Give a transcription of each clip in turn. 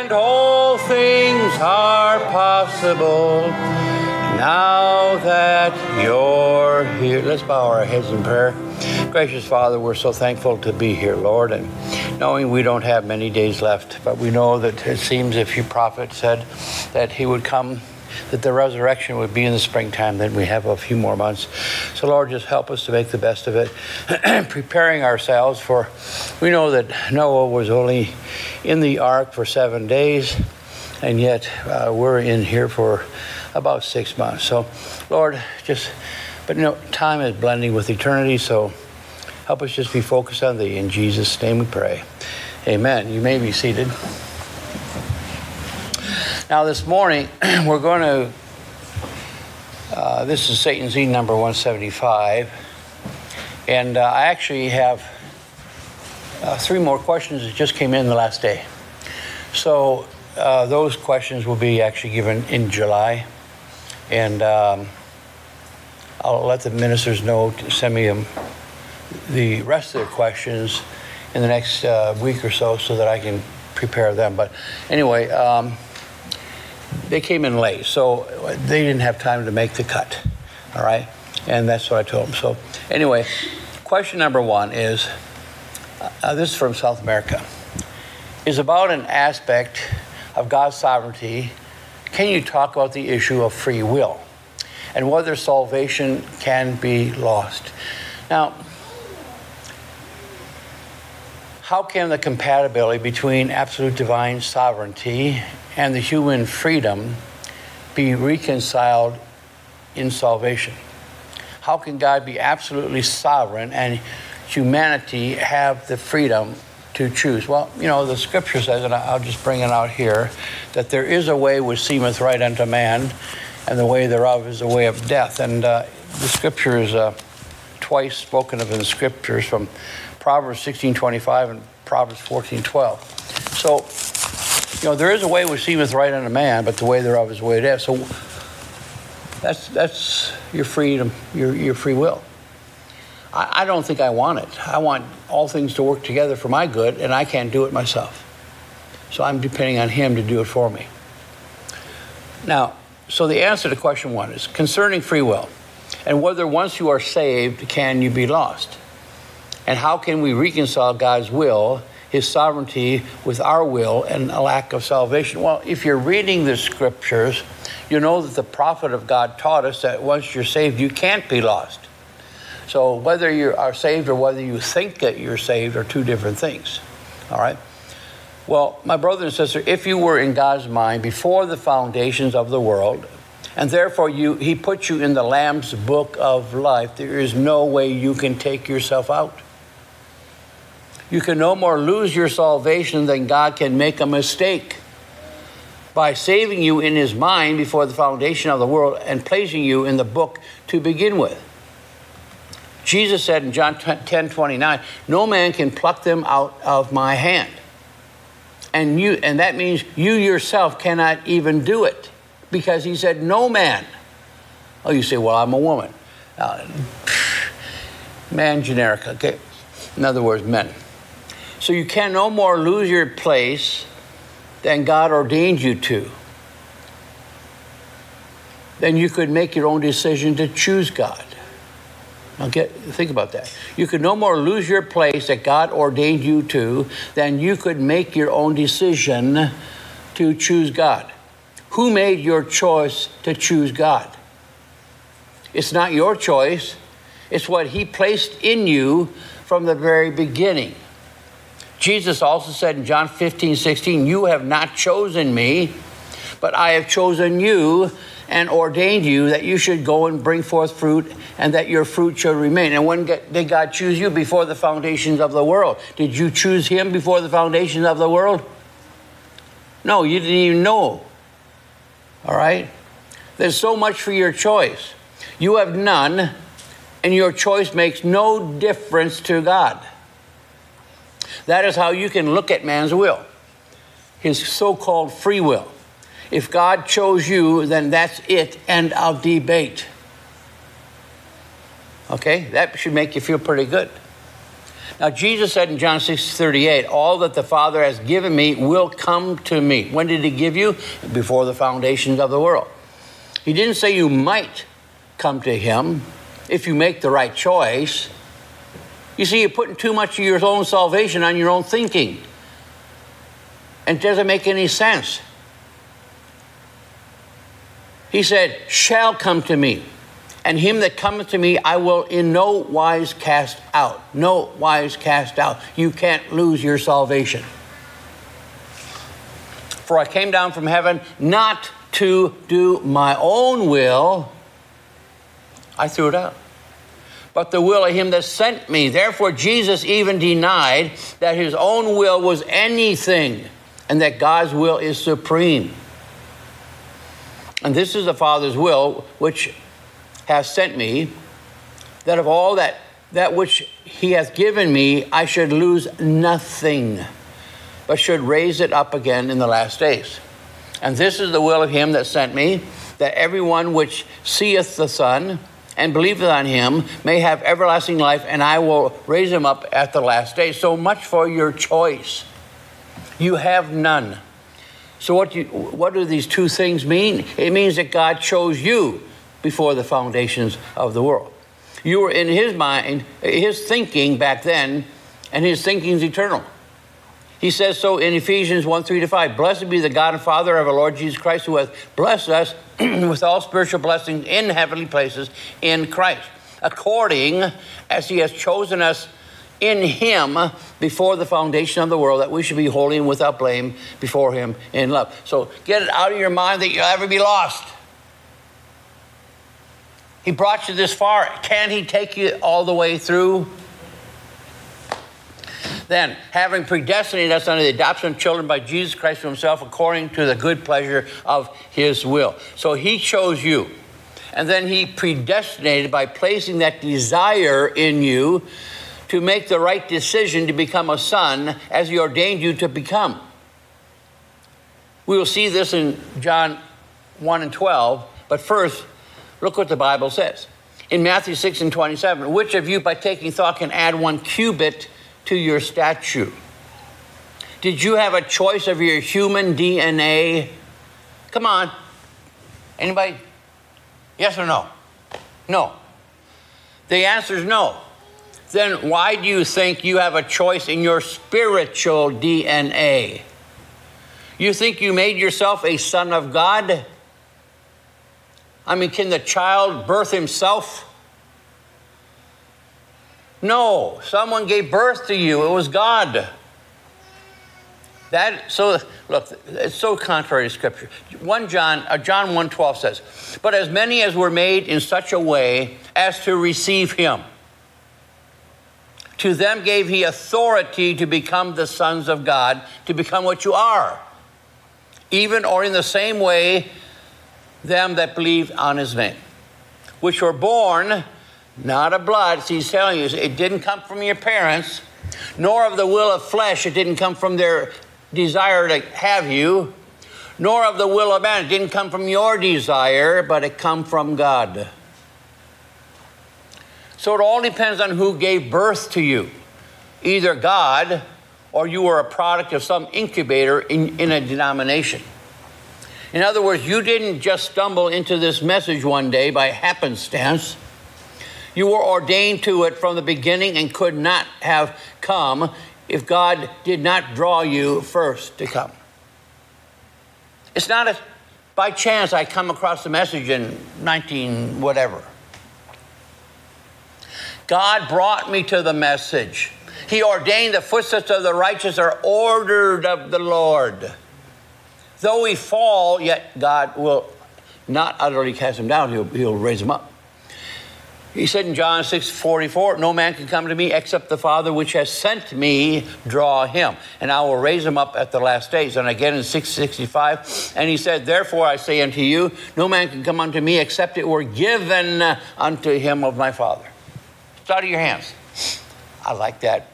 and all things are possible now that you're here. Let's bow our heads in prayer. Gracious Father, we're so thankful to be here, Lord, and knowing we don't have many days left, but we know that it seems if your prophet said that he would come, that the resurrection would be in the springtime, then we have a few more months. So Lord, just help us to make the best of it, preparing ourselves for, we know that Noah was only in the ark for 7 days, and yet we're in here for about 6 months. So Lord, but time is blending with eternity, so help us just be focused on thee. In Jesus' name we pray. Amen. You may be seated. Now this morning, we're going to, this is Satan's Eden number 175. And I actually have 3 more questions that just came in the last day. So those questions will be actually given in July. And I'll let the ministers know to send me the rest of their questions in the next week or so that I can prepare them. But anyway, they came in late, so they didn't have time to make the cut, all right? And that's what I told them. So anyway, question number 1 is, this is from South America, is about an aspect of God's sovereignty. Can you talk about the issue of free will and whether salvation can be lost? Now, how can the compatibility between absolute divine sovereignty and the human freedom be reconciled in salvation? How can God be absolutely sovereign and humanity have the freedom to choose? Well, the scripture says, and I'll just bring it out here, that there is a way which seemeth right unto man, and the way thereof is the way of death. And the scripture is twice spoken of in the scriptures, from Proverbs 16:25 and Proverbs 14:12. So, there is a way which seemeth right unto man, but the way thereof is the way of death. So that's your freedom, your free will. I don't think I want it. I want all things to work together for my good, and I can't do it myself. So I'm depending on him to do it for me. Now, so the answer to question 1 is concerning free will, and whether once you are saved, can you be lost? And how can we reconcile God's will, his sovereignty, with our will and a lack of salvation? Well, if you're reading the scriptures, you know that the prophet of God taught us that once you're saved, you can't be lost. So whether you are saved or whether you think that you're saved are 2 different things. All right? Well, my brother and sister, if you were in God's mind before the foundations of the world, and therefore he put you in the Lamb's book of life, there is no way you can take yourself out. You can no more lose your salvation than God can make a mistake by saving you in his mind before the foundation of the world and placing you in the book to begin with. Jesus said in John 10:29, no man can pluck them out of my hand. And that means you yourself cannot even do it, because he said no man. Oh, you say, well, I'm a woman. Man generic, okay? In other words, men. So you can no more lose your place than God ordained you to. Then you could make your own decision to choose God. Okay, think about that. You could no more lose your place that God ordained you to than you could make your own decision to choose God. Who made your choice to choose God? It's not your choice. It's what he placed in you from the very beginning. Jesus also said in John 15:16, you have not chosen me, but I have chosen you and ordained you that you should go and bring forth fruit, and that your fruit should remain. And when did God choose you? Before the foundations of the world. Did you choose him before the foundations of the world? No, you didn't even know. All right? There's so much for your choice. You have none, and your choice makes no difference to God. That is how you can look at man's will, his so-called free will. If God chose you, then that's it, end of debate. Okay? That should make you feel pretty good. Now, Jesus said in John 6:38, all that the Father has given me will come to me. When did he give you? Before the foundations of the world. He didn't say you might come to him if you make the right choice. You see, you're putting too much of your own salvation on your own thinking. And it doesn't make any sense. He said, shall come to me. And him that cometh to me, I will in no wise cast out. No wise cast out. You can't lose your salvation. For I came down from heaven not to do my own will. I threw it out. But the will of him that sent me. Therefore, Jesus even denied that his own will was anything, and that God's will is supreme. And this is the Father's will, which has sent me, that of all that which he hath given me, I should lose nothing, but should raise it up again in the last days. And this is the will of him that sent me, that everyone which seeth the Son and believeth on him may have everlasting life, and I will raise him up at the last day. So much for your choice. You have none. So what do these two things mean? It means that God chose you before the foundations of the world. You were in his mind, his thinking back then, and his thinking is eternal. He says so in Ephesians 1:3-5. Blessed be the God and Father of our Lord Jesus Christ, who hath blessed us with all spiritual blessings in heavenly places in Christ, according as he has chosen us in him before the foundation of the world, that we should be holy and without blame before him in love. So get it out of your mind that you'll ever be lost. He brought you this far. Can't he take you all the way through? Then, having predestinated us unto the adoption of children by Jesus Christ to himself, according to the good pleasure of his will. So he chose you. And then he predestinated by placing that desire in you to make the right decision to become a son as he ordained you to become. We will see this in John 1:12. But first, look what the Bible says. In Matthew 6:27, which of you by taking thought can add 1 cubit to your stature? Did you have a choice of your human DNA? Come on. Anybody? Yes or no? No. The answer is no. Then why do you think you have a choice in your spiritual DNA? You think you made yourself a son of God? I mean, can the child birth himself? No, someone gave birth to you. It was God. Look, it's so contrary to Scripture. John 1:12 says, but as many as were made in such a way as to receive him, to them gave he authority to become the sons of God, to become what you are. Even or in the same way, them that believe on his name, which were born not of blood. See, he's telling you, it didn't come from your parents, nor of the will of flesh. It didn't come from their desire to have you, nor of the will of man. It didn't come from your desire, but it come from God. So it all depends on who gave birth to you. Either God, or you were a product of some incubator in a denomination. In other words, you didn't just stumble into this message one day by happenstance. You were ordained to it from the beginning and could not have come if God did not draw you first to come. It's not by chance I come across the message in 19 whatever. God brought me to the message. He ordained the footsteps of the righteous are ordered of the Lord. Though we fall, yet God will not utterly cast him down. He'll raise him up. He said in John 6:44, no man can come to me except the Father which has sent me draw him, and I will raise him up at the last days. And again in 6:65, and he said, therefore I say unto you, no man can come unto me except it were given unto him of my Father. It's out of your hands. I like that.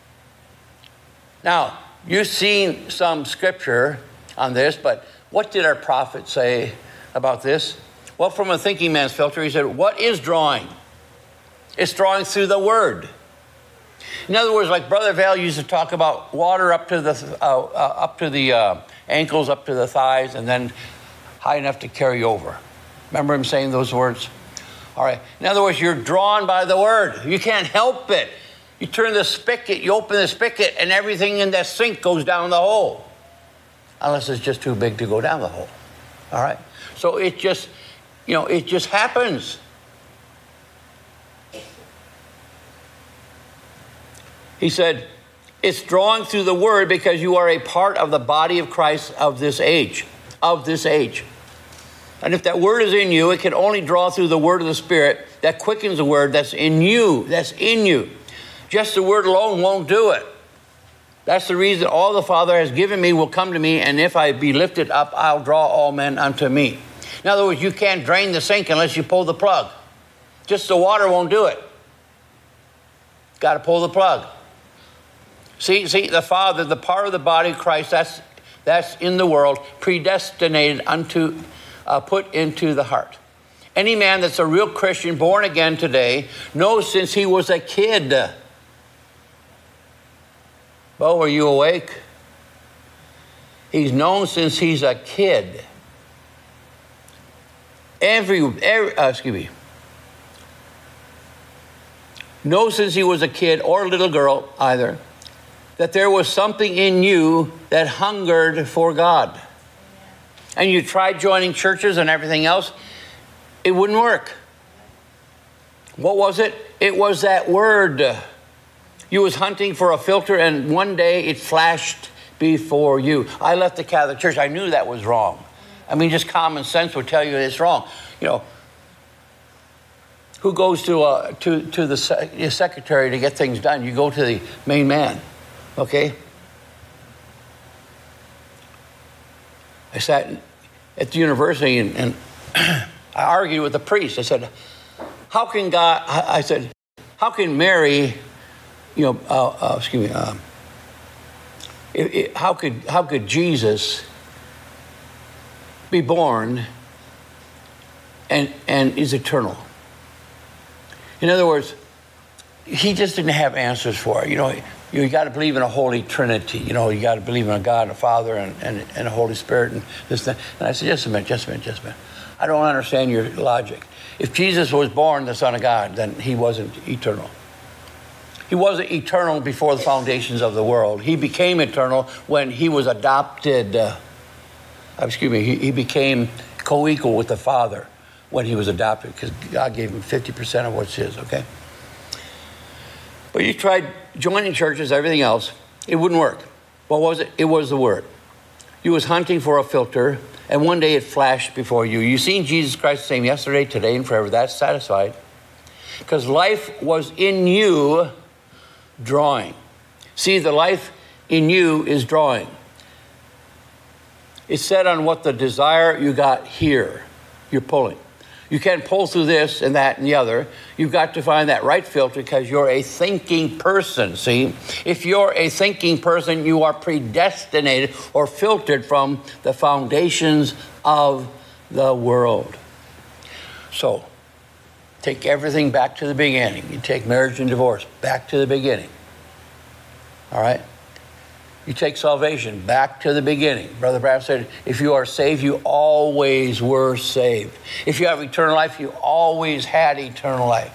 Now, you've seen some scripture on this, but what did our prophet say about this? Well, from a thinking man's filter, he said, what is drawing? It's drawing through the word. In other words, like Brother Vale used to talk about water up to the ankles, up to the thighs, and then high enough to carry over. Remember him saying those words? All right. In other words, you're drawn by the word. You can't help it. You turn the spigot, you open the spigot, and everything in that sink goes down the hole. Unless it's just too big to go down the hole. All right? So it just, it just happens. He said, it's drawing through the word because you are a part of the body of Christ of this age. Of this age. And if that word is in you, it can only draw through the word of the Spirit that quickens the word that's in you. That's in you. Just the word alone won't do it. That's the reason all the Father has given me will come to me, and if I be lifted up, I'll draw all men unto me. In other words, you can't drain the sink unless you pull the plug. Just the water won't do it. Got to pull the plug. See, the Father, the part of the body of Christ that's in the world, predestinated unto, put into the heart. Any man that's a real Christian, born again today, knows since he was a kid. Bo, are you awake? He's known since he's a kid. Knows since he was a kid or a little girl either, that there was something in you that hungered for God. And you tried joining churches and everything else, it wouldn't work. What was it? It was that word. You was hunting for a filter, and one day it flashed before you. I left the Catholic Church. I knew that was wrong. I mean, just common sense would tell you it's wrong. Who goes to the secretary to get things done? You go to the main man. Okay? I sat at the university and I argued with the priest. I said, how can Mary, how could Jesus be born and is eternal? In other words, he just didn't have answers for it. You got to believe in a Holy Trinity. You got to believe in a God, a Father, and a Holy Spirit, and this, that. And I said, just a minute. I don't understand your logic. If Jesus was born the Son of God, then he wasn't eternal. He wasn't eternal before the foundations of the world. He became eternal when he was adopted. He became co-equal with the Father when he was adopted, because God gave him 50% of what's his, okay? But you tried joining churches, everything else, it wouldn't work. What was it? It was the word. You was hunting for a filter, and one day it flashed before you. You seen Jesus Christ the same yesterday, today, and forever. That's satisfied. Because life was in you drawing. See, the life in you is drawing. It's set on what the desire you got here. You're pulling. You can't pull through this and that and the other. You've got to find that right filter because you're a thinking person, see? If you're a thinking person, you are predestinated or filtered from the foundations of the world. So, take everything back to the beginning. You take marriage and divorce back to the beginning. All right? You take salvation back to the beginning. Brother Branham said, if you are saved, you always were saved. If you have eternal life, you always had eternal life.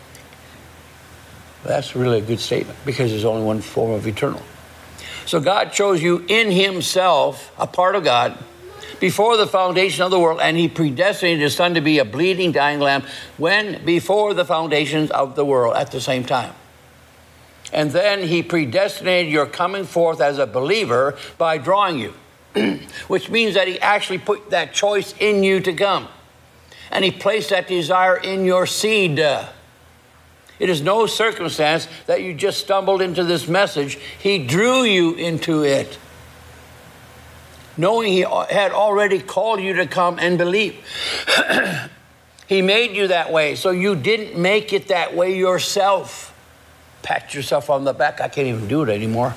That's really a good statement because there's only one form of eternal. So God chose you in himself, a part of God, before the foundation of the world, and he predestinated his Son to be a bleeding, dying lamb before the foundations of the world at the same time. And then he predestinated your coming forth as a believer by drawing you, which means that he actually put that choice in you to come. And he placed that desire in your seed. It is no circumstance that you just stumbled into this message. He drew you into it, knowing he had already called you to come and believe. He made you that way, so you didn't make it that way yourself. Pat yourself on the back. I can't even do it anymore.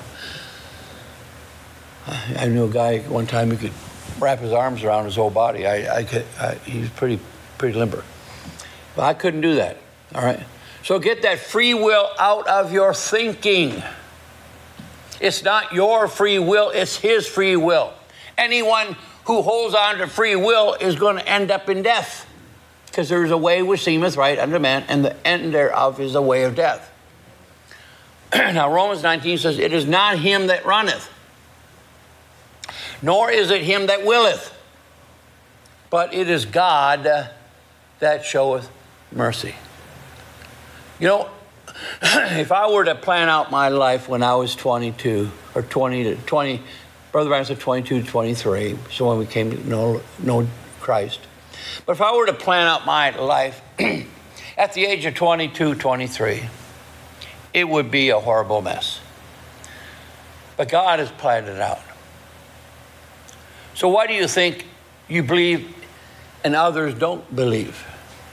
I knew a guy one time who could wrap his arms around his whole body. He was pretty limber. But I couldn't do that, all right? So get that free will out of your thinking. It's not your free will, it's his free will. Anyone who holds on to free will is going to end up in death, because there is a way which seemeth right unto man, and the end thereof is a way of death. Now Romans 19 says, it is not him that runneth, nor is it him that willeth, but it is God that showeth mercy. You know, if I were to plan out my life when I was 22, or 20 to 20, Brother Branham said 22 to 23, so when we came to know Christ. But if I were to plan out my life at the age of 22, 23, it would be a horrible mess. But God has planned it out. So why do you think you believe and others don't believe?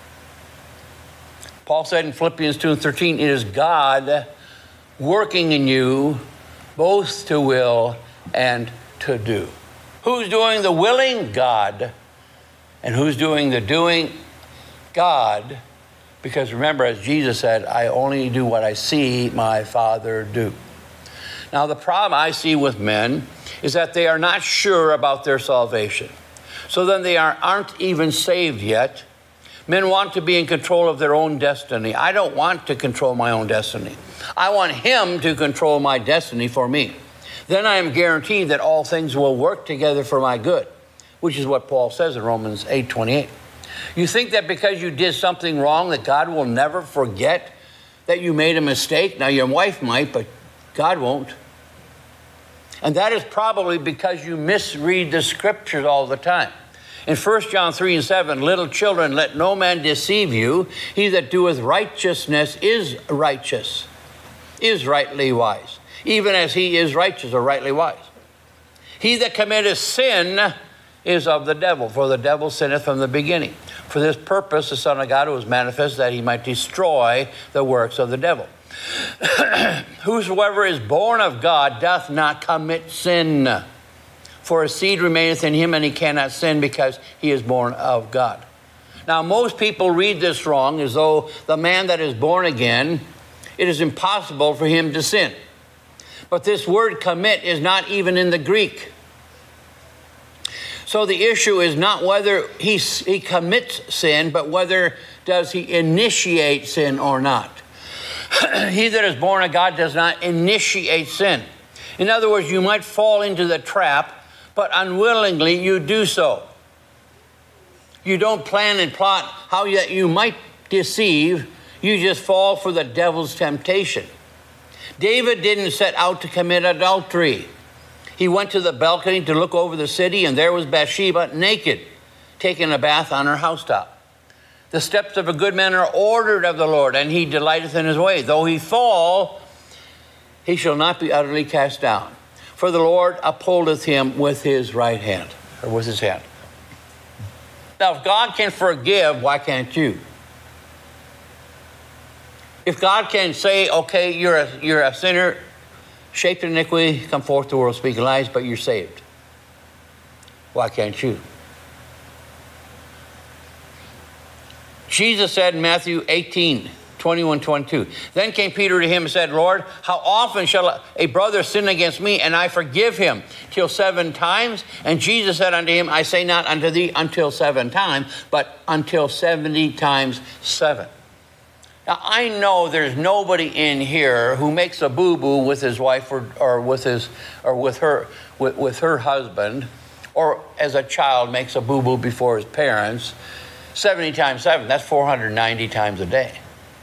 Paul said in Philippians 2:13, it is God working in you both to will and to do. Who's doing the willing? God. And who's doing the doing? God. Because remember, as Jesus said, I only do what I see my Father do. Now, the problem I see with men is that they are not sure about their salvation. So then they aren't even saved yet. Men want to be in control of their own destiny. I don't want to control my own destiny. I want him to control my destiny for me. Then I am guaranteed that all things will work together for my good, which is what Paul says in Romans 8:28. You think that because you did something wrong that God will never forget that you made a mistake? Now, your wife might, but God won't. And that is probably because you misread the scriptures all the time. In 1 John 3:7, little children, let no man deceive you. He that doeth righteousness is righteous, is rightly wise, even as he is righteous or rightly wise. He that committeth sin is of the devil, for the devil sinneth from the beginning. For this purpose the Son of God was manifest, that he might destroy the works of the devil. Whosoever is born of God doth not commit sin. For his seed remaineth in him, and he cannot sin because he is born of God. Now, most people read this wrong, as though the man that is born again, it is impossible for him to sin. But this word commit is not even in the Greek. So the issue is not whether he commits sin, but whether does he initiate sin or not. He that is born of God does not initiate sin. In other words, you might fall into the trap, but unwillingly you do so. You don't plan and plot how you might deceive. You just fall for the devil's temptation. David didn't set out to commit adultery. He went to the balcony to look over the city, and there was Bathsheba naked, taking a bath on her housetop. The steps of a good man are ordered of the Lord, and he delighteth in his way. Though he fall, he shall not be utterly cast down. For the Lord upholdeth him with his right hand, or with his hand. Now, if God can forgive, why can't you? If God can say, okay, you're a sinner, shaped in iniquity, come forth to the world speaking lies, but you're saved, why can't you? Jesus said in Matthew 18:21-22, then came Peter to him and said, Lord, how often shall a brother sin against me, and I forgive him? Till 7 times? And Jesus said unto him, I say not unto thee until 7 times, but until 70 times 7. Now, I know there's nobody in here who makes a boo-boo with his wife or with her husband, or as a child makes a boo-boo before his parents. 70 times 7, that's 490 times a day.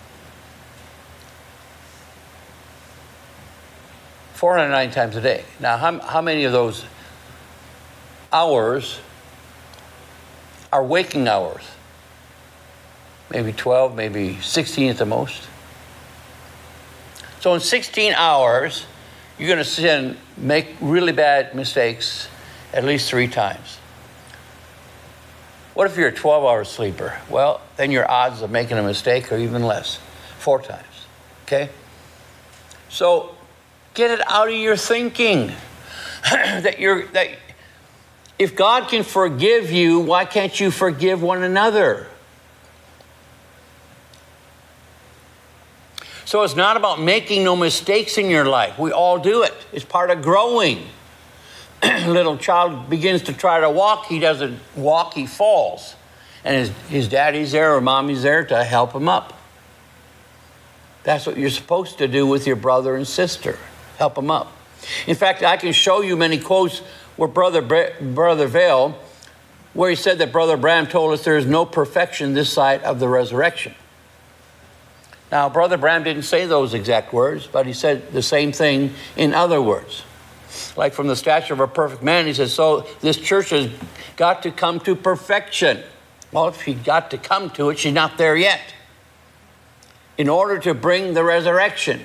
490 times a day. Now, how many of those hours are waking hours? Maybe 12, maybe 16 at the most. So in 16 hours, you're going to make really bad mistakes at least 3 times. What if you're a 12-hour sleeper? Well, then your odds of making a mistake are even less, 4 times. Okay? So get it out of your thinking that if God can forgive you, why can't you forgive one another? So it's not about making no mistakes in your life. We all do it. It's part of growing. Little child begins to try to walk. He doesn't walk, he falls. And his daddy's there or mommy's there to help him up. That's what you're supposed to do with your brother and sister. Help them up. In fact, I can show you many quotes where Brother Vail, where he said that Brother Branham told us there is no perfection this side of the resurrection. Now, Brother Branham didn't say those exact words, but he said the same thing in other words. Like from the stature of a perfect man, he says, so this church has got to come to perfection. Well, if she got to come to it, she's not there yet. In order to bring the resurrection.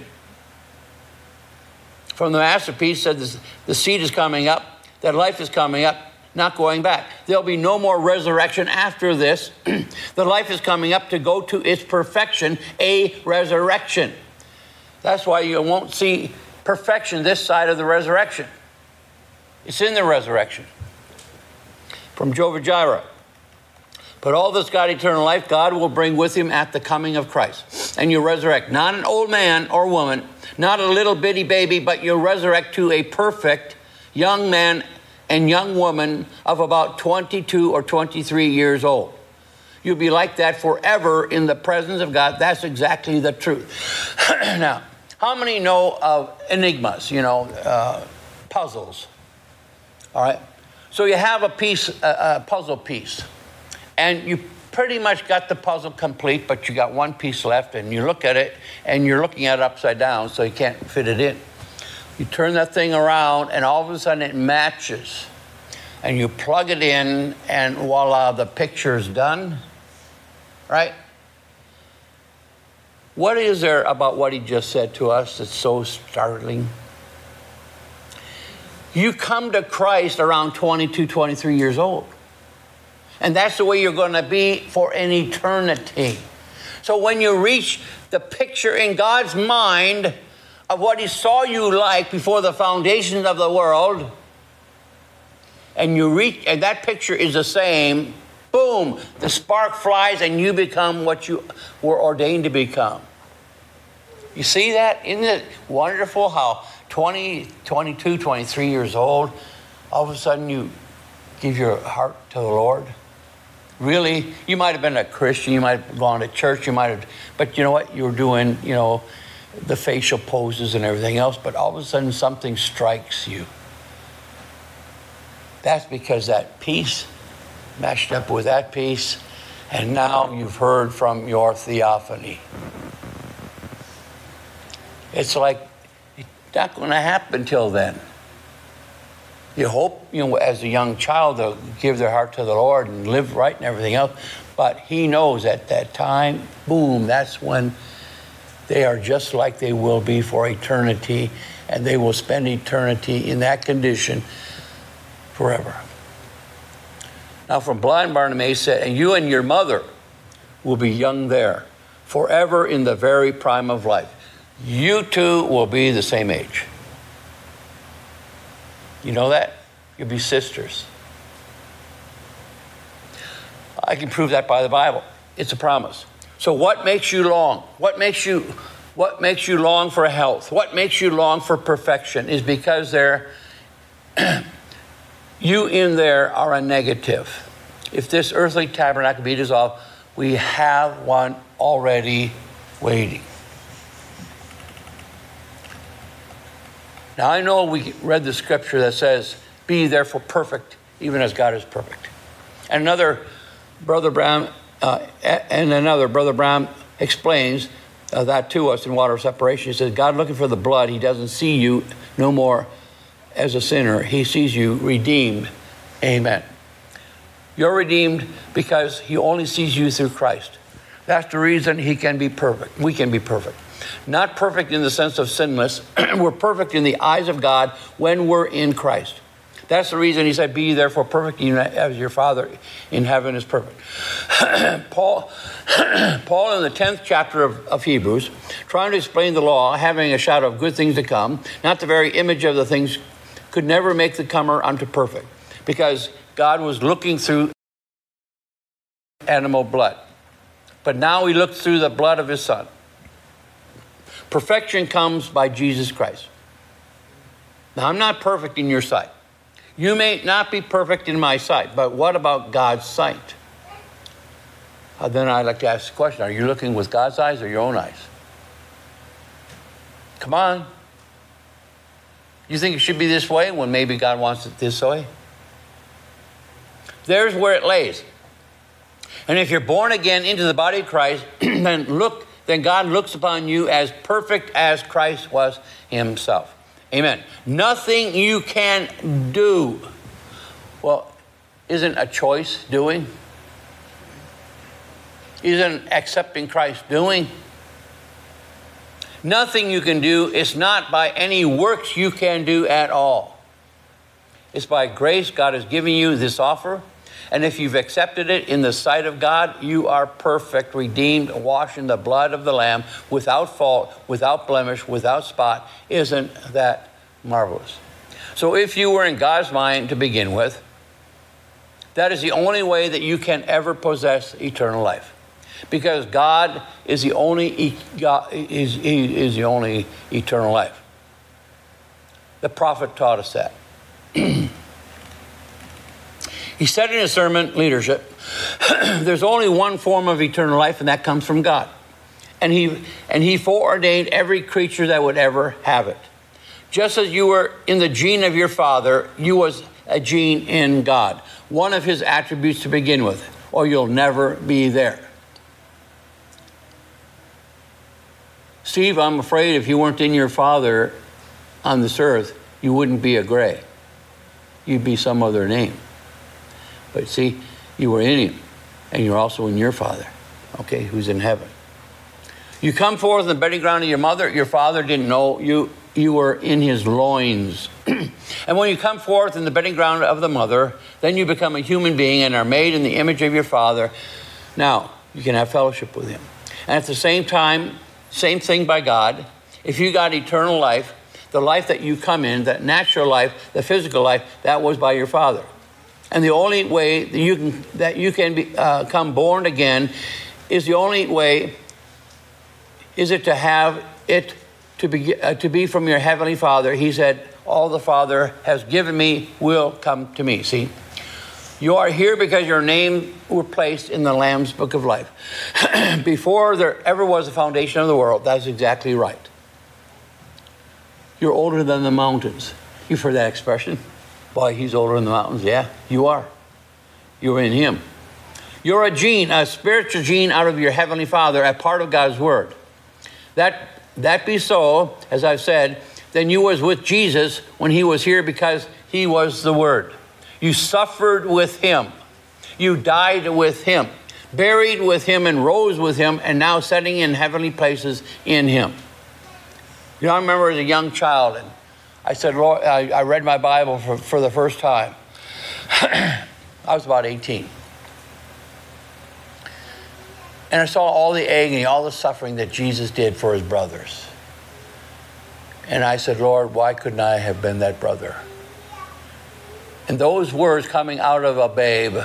From the masterpiece said the seed is coming up, that life is coming up, not going back. There'll be no more resurrection after this. The life is coming up to go to its perfection, a resurrection. That's why you won't see perfection this side of the resurrection. It's in the resurrection. From Jehovah Jireh. But all that's got eternal life, God will bring with him at the coming of Christ. And you resurrect, not an old man or woman, not a little bitty baby, but you'll resurrect to a perfect young man and young woman of about 22 or 23 years old. You'll be like that forever in the presence of God. That's exactly the truth. Now, how many know of enigmas, puzzles? All right. So you have a puzzle piece. And you pretty much got the puzzle complete, but you got one piece left, and you look at it, and you're looking at it upside down, so you can't fit it in. You turn that thing around, and all of a sudden it matches. And you plug it in, and voila, the picture's done. Right? What is there about what he just said to us that's so startling? You come to Christ around 22, 23 years old. And that's the way you're going to be for an eternity. So when you reach the picture in God's mind of what he saw you like before the foundations of the world, and that picture is the same, boom, the spark flies and you become what you were ordained to become. You see that? Isn't it wonderful how 20, 22, 23 years old, all of a sudden you give your heart to the Lord? Really, you might have been a Christian, you might have gone to church, but you know what? You were doing, the facial poses and everything else, but all of a sudden something strikes you. That's because that piece matched up with that piece, and now you've heard from your theophany. It's like, it's not going to happen till then. You hope, as a young child, they'll give their heart to the Lord and live right and everything else. But he knows at that time, boom, that's when they are just like they will be for eternity. And they will spend eternity in that condition forever. Now from blind Bartimaeus said, and you and your mother will be young there, forever in the very prime of life. You two will be the same age. You know that? You'll be sisters. I can prove that by the Bible. It's a promise. So what makes you long? What makes you long for health? What makes you long for perfection is because you in there are a negative. If this earthly tabernacle be dissolved, we have one already waiting. Now, I know we read the scripture that says, be therefore perfect, even as God is perfect. And another Brother Branham explains that to us in Water of Separation. He says, God looking for the blood, he doesn't see you no more as a sinner. He sees you redeemed. Amen. You're redeemed because he only sees you through Christ. That's the reason he can be perfect. We can be perfect. Not perfect in the sense of sinless. We're perfect in the eyes of God when we're in Christ. That's the reason he said, be therefore perfect even as your Father in heaven is perfect. Paul in the 10th chapter of Hebrews, trying to explain the law, having a shadow of good things to come, not the very image of the things, could never make the comer unto perfect, because God was looking through animal blood. But now he looks through the blood of his Son. Perfection comes by Jesus Christ. Now, I'm not perfect in your sight. You may not be perfect in my sight, but what about God's sight? Then I'd like to ask the question, are you looking with God's eyes or your own eyes? Come on. You think it should be this way when maybe God wants it this way? There's where it lays. And if you're born again into the body of Christ, then God looks upon you as perfect as Christ was himself. Amen. Nothing you can do. Well, isn't a choice doing? Isn't accepting Christ doing? Nothing you can do. It's not by any works you can do at all. It's by grace God has given you this offer. And if you've accepted it in the sight of God, you are perfect, redeemed, washed in the blood of the Lamb, without fault, without blemish, without spot. Isn't that marvelous? So if you were in God's mind to begin with, that is the only way that you can ever possess eternal life. Because God is the only is the only eternal life. The prophet taught us that. He said in his sermon, Leadership, there's only one form of eternal life, and that comes from God. And he foreordained every creature that would ever have it. Just as you were in the gene of your father, you was a gene in God. One of his attributes to begin with, or you'll never be there. Steve, I'm afraid if you weren't in your father on this earth, you wouldn't be a Gray. You'd be some other name. But see, you were in him, and you're also in your father, okay, who's in heaven. You come forth in the bedding ground of your mother. Your father didn't know you. You were in his loins. And when you come forth in the bedding ground of the mother, then you become a human being and are made in the image of your father. Now, you can have fellowship with him. And at the same time, same thing by God. If you got eternal life, the life that you come in, that natural life, the physical life, that was by your father. And the only way that you can become born again is the only way is it to have it to be from your heavenly Father. He said, all the Father has given me will come to me. See, you are here because your name were placed in the Lamb's Book of Life. Before there ever was a foundation of the world, that's exactly right. You're older than the mountains. You've heard that expression. Boy, he's older than the mountains. Yeah, you are. You're in him. You're a gene, a spiritual gene out of your heavenly Father, a part of God's word. That be so, as I've said, then you was with Jesus when he was here because he was the word. You suffered with him. You died with him, buried with him and rose with him, and now sitting in heavenly places in him. You know, I remember as a young child, and I said, Lord, I read my Bible for the first time. I was about 18. And I saw all the agony, all the suffering that Jesus did for his brothers. And I said, Lord, why couldn't I have been that brother? And those words coming out of a babe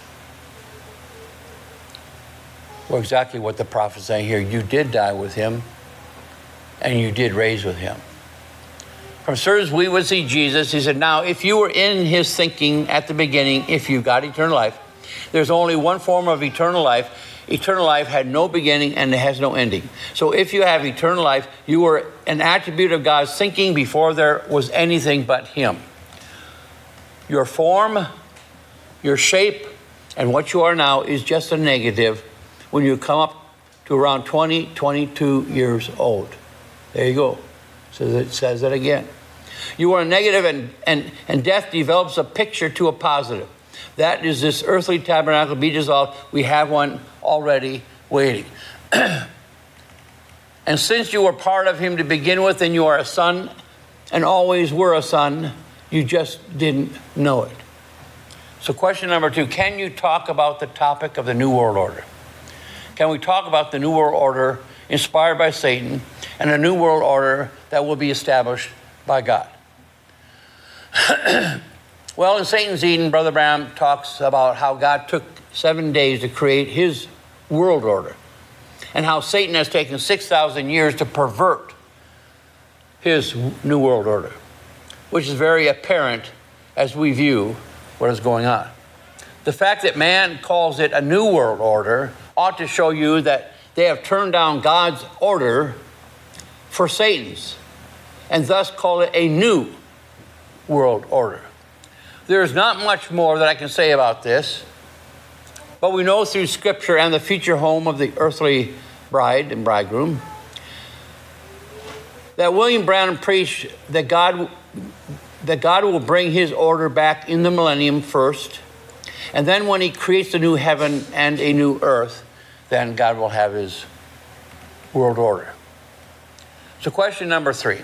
were exactly what the prophet's saying here. You did die with him, and you did raise with him. From sirs, we would see Jesus. He said, now, if you were in his thinking at the beginning, if you got eternal life, there's only one form of eternal life. Eternal life had no beginning and it has no ending. So if you have eternal life, you were an attribute of God's thinking before there was anything but him. Your form, your shape, and what you are now is just a negative when you come up to around 20, 22 years old. There you go. So it says it again. You are a negative, and death develops a picture to a positive. That is this earthly tabernacle be dissolved. We have one already waiting. And since you were part of him to begin with, and you are a son, and always were a son, you just didn't know it. So question number 2, can you talk about the topic of the New World Order? Can we talk about the New World Order inspired by Satan and a New World Order that will be established by God? Well, in Satan's Eden, Brother Branham talks about how God took 7 days to create his world order, and how Satan has taken 6,000 years to pervert his New World Order, which is very apparent as we view what is going on. The fact that man calls it a New World Order ought to show you that they have turned down God's order for Satan's, and thus call it a New World Order. There's not much more that I can say about this, but we know through Scripture and the future home of the earthly bride and bridegroom that William Branham preached that God will bring his order back in the millennium first, and then when he creates a new heaven and a new earth, then God will have his world order. So question number 3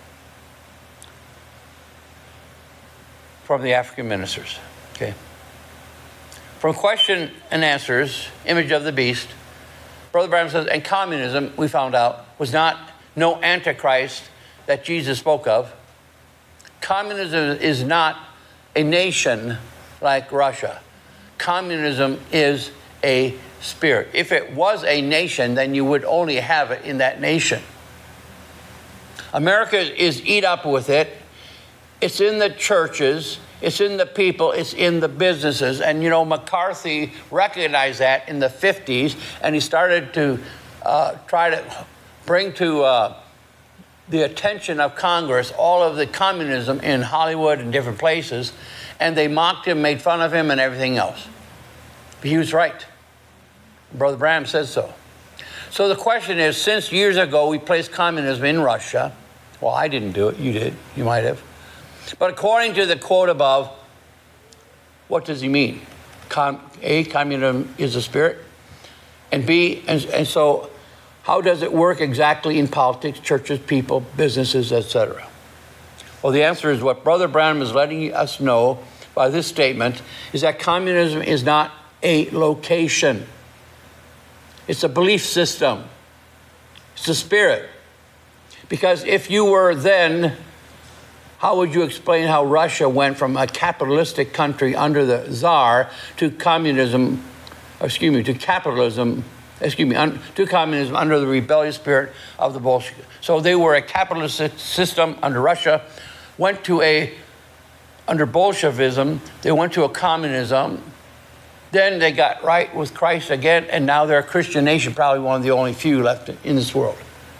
from the African ministers. Okay. From question and answers, image of the beast, Brother Branham says, and communism, we found out, was not no antichrist that Jesus spoke of. Communism is not a nation like Russia. Communism is a spirit. If it was a nation, then you would only have it in that nation. America is eat up with it. It's in the churches. It's in the people. It's in the businesses. And, you know, McCarthy recognized that in the 50s, and he started to try to bring to the attention of Congress all of the communism in Hollywood and different places, and they mocked him, made fun of him, and everything else. But he was right. Brother Branham says so. So the question is, since years ago we placed communism in Russia, well, I didn't do it, you did, you might have. But according to the quote above, what does he mean? A, communism is a spirit, and B, and so how does it work exactly in politics, churches, people, businesses, etc.? Well, the answer is what Brother Branham is letting us know by this statement is that communism is not a location. It's a belief system. It's a spirit. Because if you were then, how would you explain how Russia went from a capitalistic country under the Tsar to communism under the rebellious spirit of the Bolsheviks? So they were a capitalist system under Russia, went to under Bolshevism, they went to a communism, then they got right with Christ again, and now they're a Christian nation, probably one of the only few left in this world.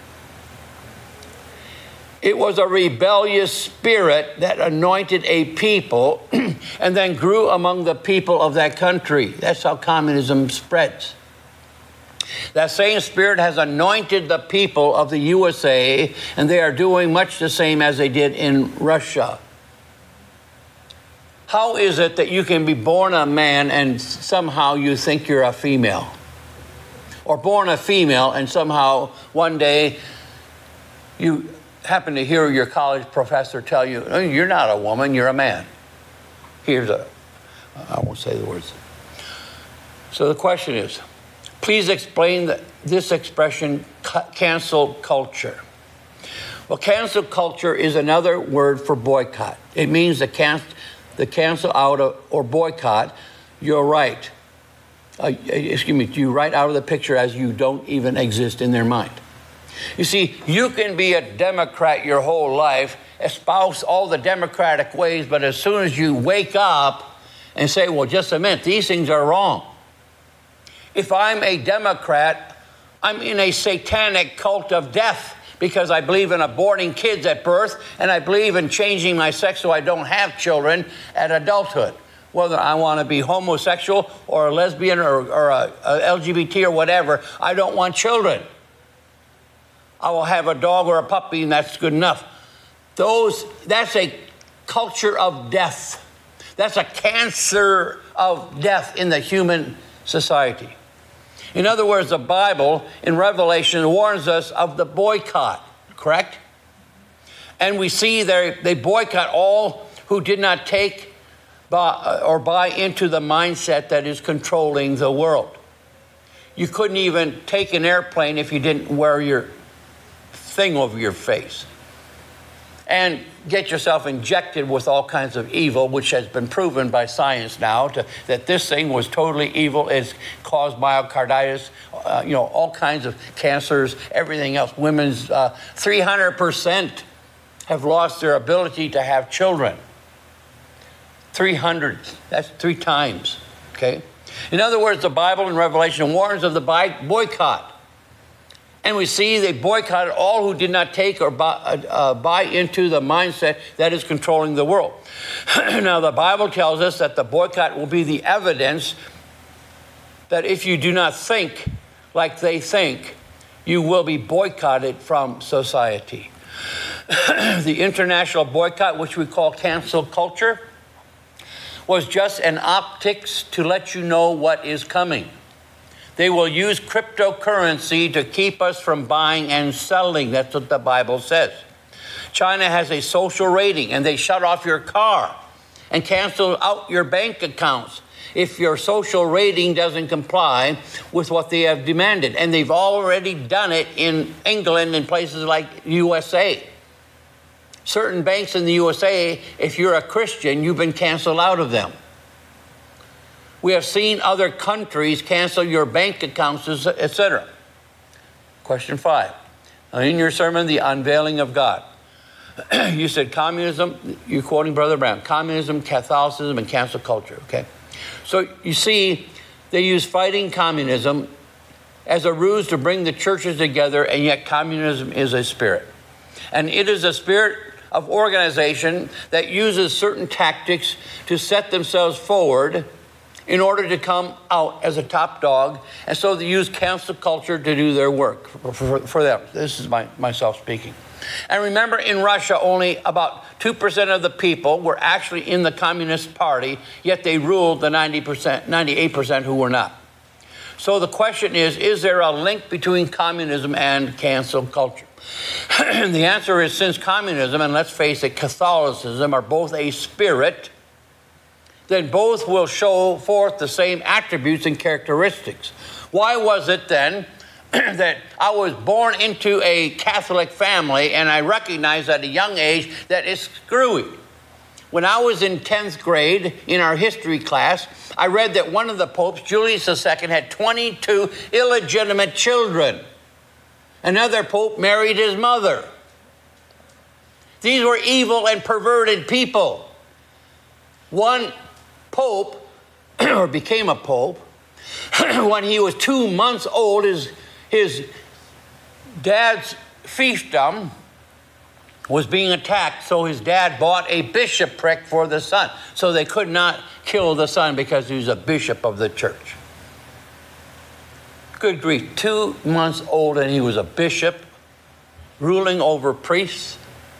It was a rebellious spirit that anointed a people and then grew among the people of that country. That's how communism spreads. That same spirit has anointed the people of the USA, and they are doing much the same as they did in Russia. How is it that you can be born a man and somehow you think you're a female? Or born a female and somehow one day you happen to hear your college professor tell you, oh, you're not a woman, you're a man. I won't say the words. So the question is, please explain this expression, cancel culture. Well, cancel culture is another word for boycott. It means the cancel out of, or boycott, you're right. You write out of the picture as you don't even exist in their mind. You see, you can be a Democrat your whole life, espouse all the democratic ways, but as soon as you wake up and say, well, just a minute, these things are wrong. If I'm a Democrat, I'm in a satanic cult of death because I believe in aborting kids at birth, and I believe in changing my sex so I don't have children at adulthood. Whether I want to be homosexual or a lesbian or a LGBT or whatever, I don't want children. I will have a dog or a puppy, and that's good enough. That's a culture of death. That's a cancer of death in the human society. In other words, the Bible in Revelation warns us of the boycott, correct? And we see they boycott all who did not take or buy into the mindset that is controlling the world. You couldn't even take an airplane if you didn't wear your thing over your face and get yourself injected with all kinds of evil, which has been proven by science now that this thing was totally evil. It's caused myocarditis, all kinds of cancers, everything else. Women's 300% have lost their ability to have children. 300, that's 3 times, okay? In other words, the Bible in Revelation warns of the boycott. And we see they boycotted all who did not take or buy into the mindset that is controlling the world. Now, the Bible tells us that the boycott will be the evidence that if you do not think like they think, you will be boycotted from society. The international boycott, which we call cancel culture, was just an optics to let you know what is coming. They will use cryptocurrency to keep us from buying and selling. That's what the Bible says. China has a social rating, and they shut off your car and cancel out your bank accounts if your social rating doesn't comply with what they have demanded. And they've already done it in England and places like USA. Certain banks in the USA, if you're a Christian, you've been canceled out of them. We have seen other countries cancel your bank accounts, etc. Question 5. Now, in your sermon, The Unveiling of God, you said communism, you're quoting Brother Brown, communism, Catholicism, and cancel culture, okay? So you see, they use fighting communism as a ruse to bring the churches together, and yet communism is a spirit. And it is a spirit of organization that uses certain tactics to set themselves forward in order to come out as a top dog, and so they use cancel culture to do their work for them. This is myself speaking. And remember, in Russia, only about 2% of the people were actually in the Communist Party, yet they ruled the 98% who were not. So the question is there a link between communism and cancel culture? The answer is, since communism and, let's face it, Catholicism are both a spirit, then both will show forth the same attributes and characteristics. Why was it then that I was born into a Catholic family and I recognized at a young age that it's screwy? When I was in 10th grade in our history class, I read that one of the popes, Julius II, had 22 illegitimate children. Another pope married his mother. These were evil and perverted people. One pope, or became a pope, when he was 2 months old, his dad's fiefdom was being attacked, so his dad bought a bishopric for the son. So they could not kill the son because he was a bishop of the church. Good grief, 2 months old and he was a bishop ruling over priests.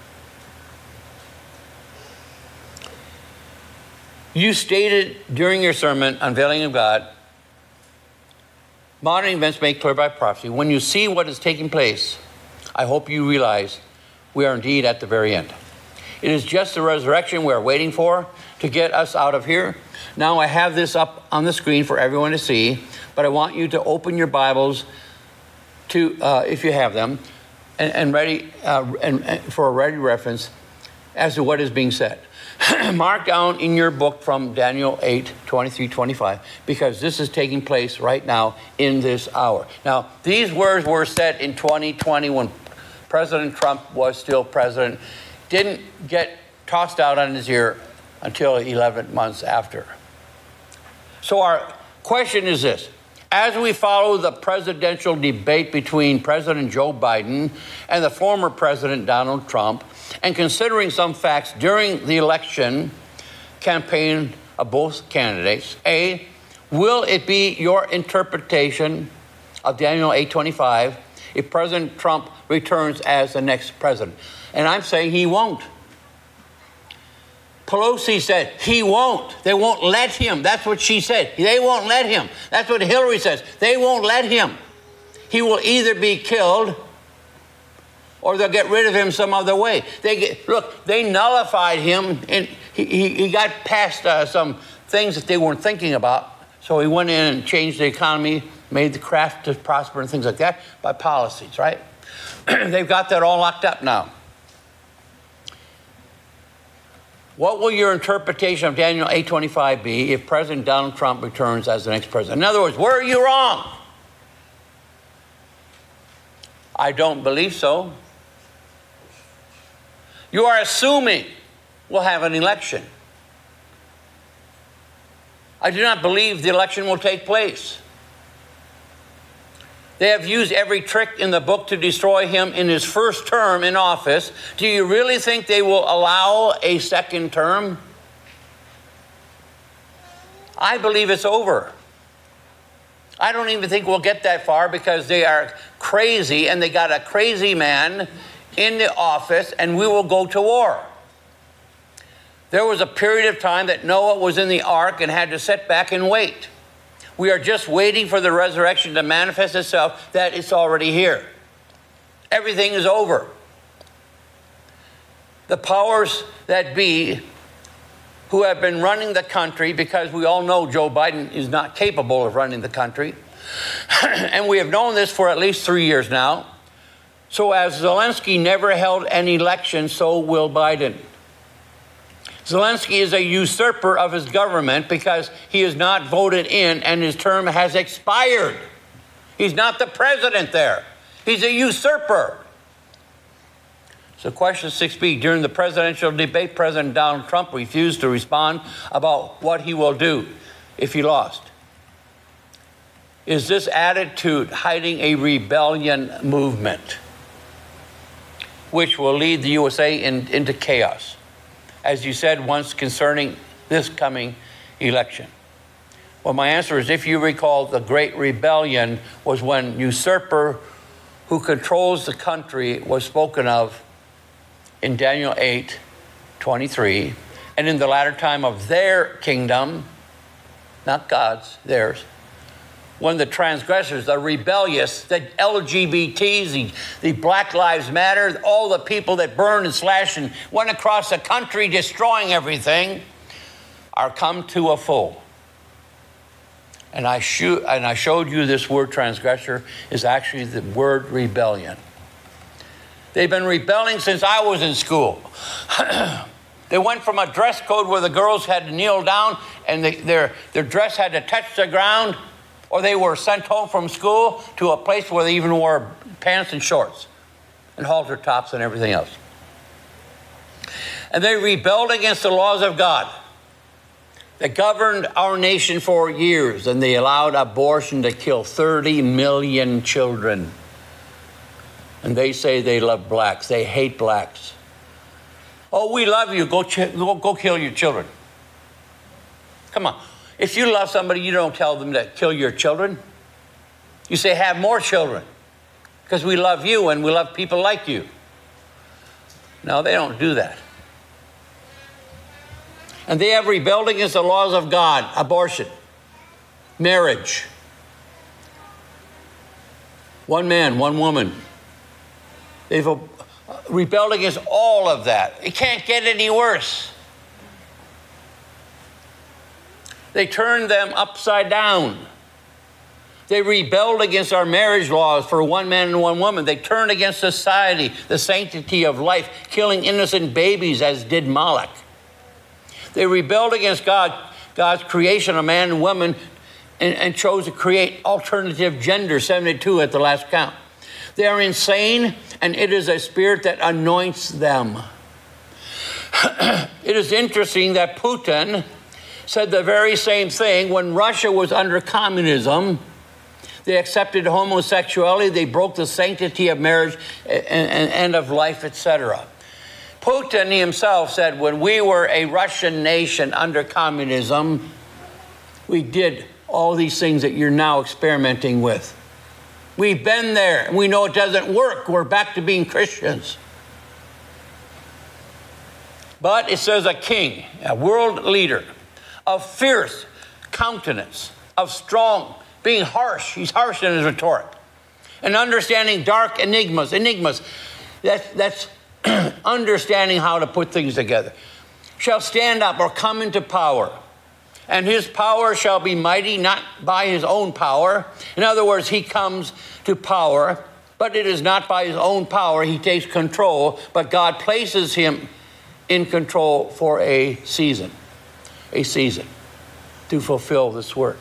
You stated during your sermon, Unveiling of God, modern events made clear by prophecy. When you see what is taking place, I hope you realize we are indeed at the very end. It is just the resurrection we are waiting for to get us out of here. Now I have this up on the screen for everyone to see, but I want you to open your Bibles to, if you have them, and ready and for a ready reference as to what is being said. Mark down in your book from Daniel 8, 23, 25, because this is taking place right now in this hour. Now, these words were said in 2020 when President Trump was still president. Didn't get tossed out on his ear until 11 months after. So our question is this. As we follow the presidential debate between President Joe Biden and the former President Donald Trump, and considering some facts during the election campaign of both candidates, A, will it be your interpretation of Daniel 8:25 if President Trump returns as the next president? And I'm saying he won't. Pelosi said he won't. They won't let him. That's what she said. They won't let him. That's what Hillary says. They won't let him. He will either be killed or they'll get rid of him some other way. They nullified him, and he got past some things that they weren't thinking about. So he went in and changed the economy, made the craft to prosper and things like that by policies, right? They've got that all locked up now. What will your interpretation of Daniel 8:25 be if President Donald Trump returns as the next president? In other words, where are you wrong? I don't believe so. You are assuming we'll have an election. I do not believe the election will take place. They have used every trick in the book to destroy him in his first term in office. Do you really think they will allow a second term? I believe it's over. I don't even think we'll get that far because they are crazy and they got a crazy man in the office, and we will go to war. There was a period of time that Noah was in the ark and had to sit back and wait. We are just waiting for the resurrection to manifest itself, that it's already here. Everything is over. The powers that be who have been running the country, because we all know Joe Biden is not capable of running the country, and we have known this for at least 3 years now. So as Zelensky never held an election, so will Biden. Zelensky is a usurper of his government because he is not voted in and his term has expired. He's not the president there. He's a usurper. So question 6B, during the presidential debate, President Donald Trump refused to respond about what he will do if he lost. Is this attitude hiding a rebellion movement which will lead the USA into chaos? As you said once concerning this coming election. Well, my answer is, if you recall, the Great Rebellion was when usurper who controls the country was spoken of in Daniel 8:23, and in the latter time of their kingdom, not God's, theirs, when the transgressors, the rebellious, the LGBTs, the Black Lives Matter, all the people that burned and slashed and went across the country destroying everything, are come to a full. And I showed you this word transgressor is actually the word rebellion. They've been rebelling since I was in school. They went from a dress code where the girls had to kneel down and their dress had to touch the ground, or they were sent home from school, to a place where they even wore pants and shorts and halter tops and everything else. And they rebelled against the laws of God that governed our nation for years, and they allowed abortion to kill 30 million children. And they say they love blacks. They hate blacks. Oh, we love you. Go kill your children. Come on. If you love somebody, you don't tell them to kill your children. You say, have more children, because we love you and we love people like you. No, they don't do that. And they have rebelled against the laws of God. Abortion, marriage, one man, one woman. They've rebelled against all of that. It can't get any worse. They turned them upside down. They rebelled against our marriage laws for one man and one woman. They turned against society, the sanctity of life, killing innocent babies as did Moloch. They rebelled against God's creation of man and woman, and chose to create alternative gender, 72 at the last count. They are insane, and it is a spirit that anoints them. It is interesting that Putin said the very same thing when Russia was under communism. They accepted homosexuality, they broke the sanctity of marriage and of life, etc. Putin himself said, when we were a Russian nation under communism, we did all these things that you're now experimenting with. We've been there, and we know it doesn't work. We're back to being Christians. But it says a king, a world leader, of fierce countenance, of strong, being harsh. He's harsh in his rhetoric. And understanding dark enigmas. That's understanding how to put things together. Shall stand up or come into power. And his power shall be mighty, not by his own power. In other words, he comes to power, but it is not by his own power. He takes control, but God places him in control for a season to fulfill this work.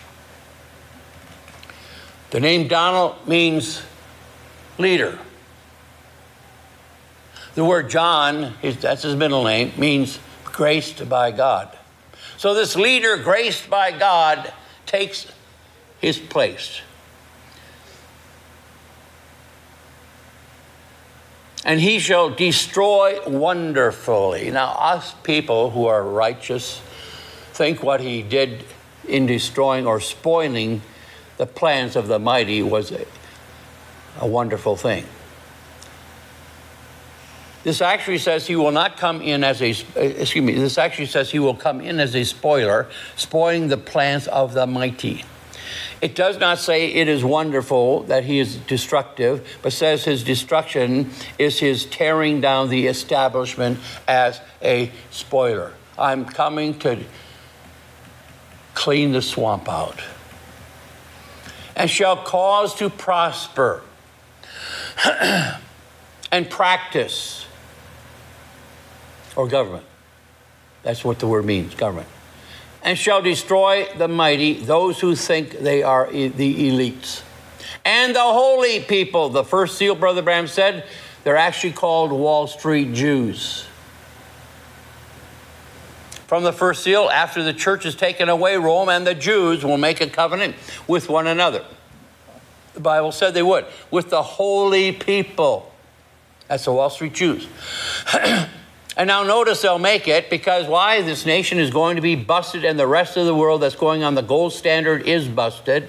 The name Donald means leader. The word John, that's his middle name, means graced by God. So this leader, graced by God, takes his place. And he shall destroy wonderfully. Now, us people who are righteous think what he did in destroying or spoiling the plans of the mighty was a wonderful thing. This actually says he will not come in as this actually says he will come in as a spoiler, spoiling the plans of the mighty. It does not say it is wonderful that he is destructive, but says his destruction is his tearing down the establishment as a spoiler. I'm coming to clean the swamp out. And shall cause to prosper and practice, or government. That's what the word means, government. And shall destroy the mighty, those who think they are the elites. And the holy people, the first seal, Brother Branham said, they're actually called Wall Street Jews. From the first seal, after the church is taken away, Rome and the Jews will make a covenant with one another. The Bible said they would, with the holy people. That's the Wall Street Jews. And now notice they'll make it because why? This nation is going to be busted and the rest of the world that's going on the gold standard is busted.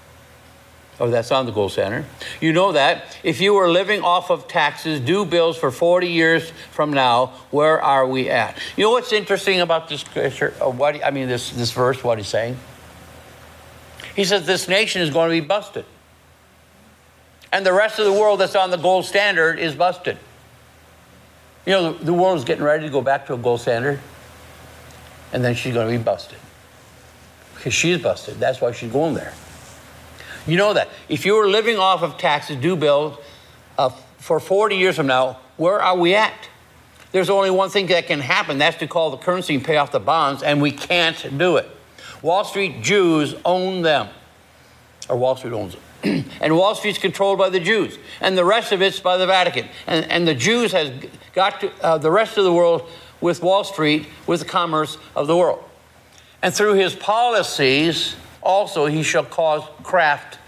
Or that's on the gold standard. You know that. If you were living off of taxes, due bills for 40 years from now, where are we at? You know what's interesting about this scripture? This verse, what he's saying? He says this nation is going to be busted. And the rest of the world that's on the gold standard is busted. You know, the world is getting ready to go back to a gold standard. And then she's going to be busted. Because she's busted. That's why she's going there. You know that. If you were living off of taxes, due bills, for 40 years from now, where are we at? There's only one thing that can happen. That's to call the currency and pay off the bonds. And we can't do it. Wall Street Jews own them. Or Wall Street owns them. And Wall Street's controlled by the Jews. And the rest of it's by the Vatican. And the Jews has got to, the rest of the world with Wall Street, with the commerce of the world. And through his policies, also he shall cause craft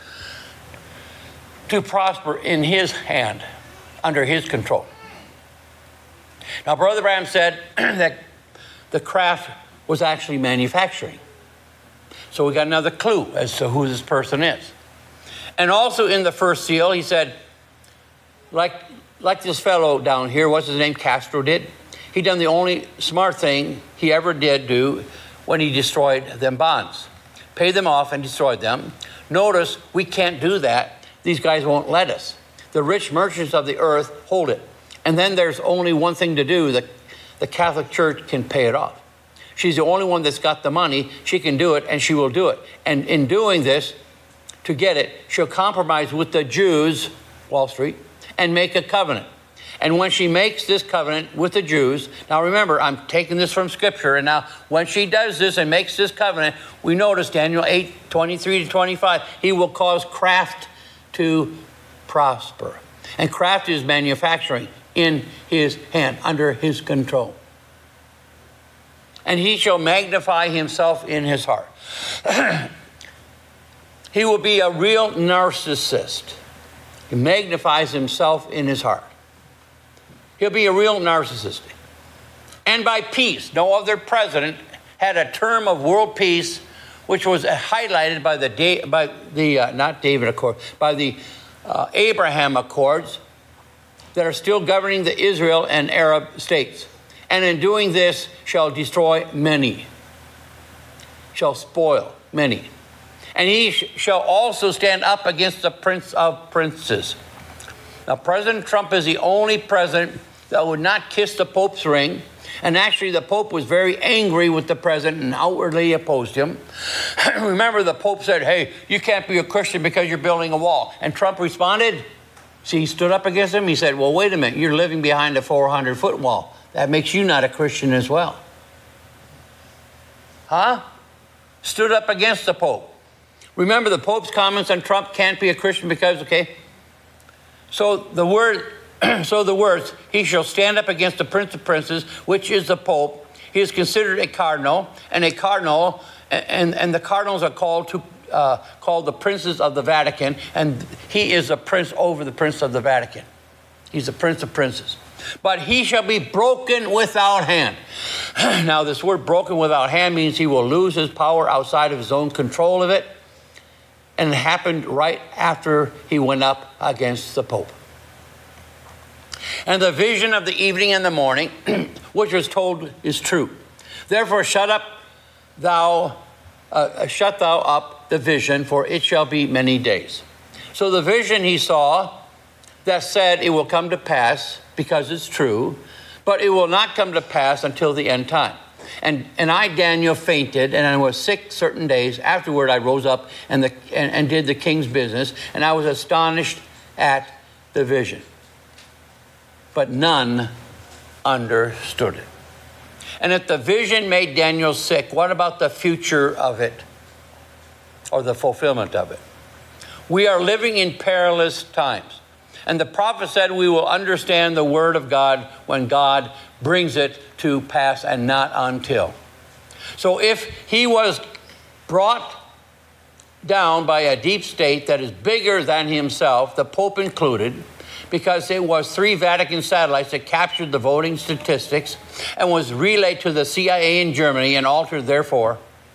to prosper in his hand, under his control. Now, Brother Branham said that the craft was actually manufacturing. So we got another clue as to who this person is. And also in the first seal, he said, like this fellow down here, what's his name, Castro did? He done the only smart thing he ever did do when he destroyed them bonds. Paid them off and destroyed them. Notice, we can't do that. These guys won't let us. The rich merchants of the earth hold it. And then there's only one thing to do. The Catholic Church can pay it off. She's the only one that's got the money. She can do it, and she will do it. And in doing this, to get it, she'll compromise with the Jews, Wall Street, and make a covenant. And when she makes this covenant with the Jews, now remember, I'm taking this from Scripture, and now when she does this and makes this covenant, we notice Daniel 8:23-25, he will cause craft to prosper. And craft is manufacturing in his hand, under his control. And he shall magnify himself in his heart. He will be a real narcissist. He magnifies himself in his heart. He'll be a real narcissist. And by peace, no other president had a term of world peace, which was highlighted by the Abraham Accords that are still governing the Israel and Arab states. And in doing this, shall destroy many, shall spoil many. And he shall also stand up against the prince of princes. Now, President Trump is the only president that would not kiss the Pope's ring. And actually, the Pope was very angry with the president and outwardly opposed him. Remember, the Pope said, hey, you can't be a Christian because you're building a wall. And Trump responded. See, he stood up against him. He said, well, wait a minute. You're living behind a 400-foot wall. That makes you not a Christian as well. Huh? Stood up against the Pope. Remember, the Pope's comments on Trump can't be a Christian because, okay. So the word So the words, he shall stand up against the Prince of Princes, which is the Pope. He is considered a cardinal, and the cardinals are called the princes of the Vatican, and he is a prince over the prince of the Vatican. He's the Prince of Princes. But he shall be broken without hand. Now, this word broken without hand means he will lose his power outside of his own control of it. And it happened right after he went up against the Pope. And the vision of the evening and the morning, which was told, is true. Therefore, shut thou up the vision, for it shall be many days. So the vision he saw that said it will come to pass, because it's true, but it will not come to pass until the end time. And I, Daniel, fainted, and I was sick certain days. Afterward, I rose up and did the king's business, and I was astonished at the vision. But none understood it. And if the vision made Daniel sick, what about the future of it, or the fulfillment of it? We are living in perilous times. And the prophet said we will understand the word of God when God brings it to pass, and not until. So if he was brought down by a deep state that is bigger than himself, the Pope included, because it was 3 Vatican satellites that captured the voting statistics and was relayed to the CIA in Germany and altered therefore,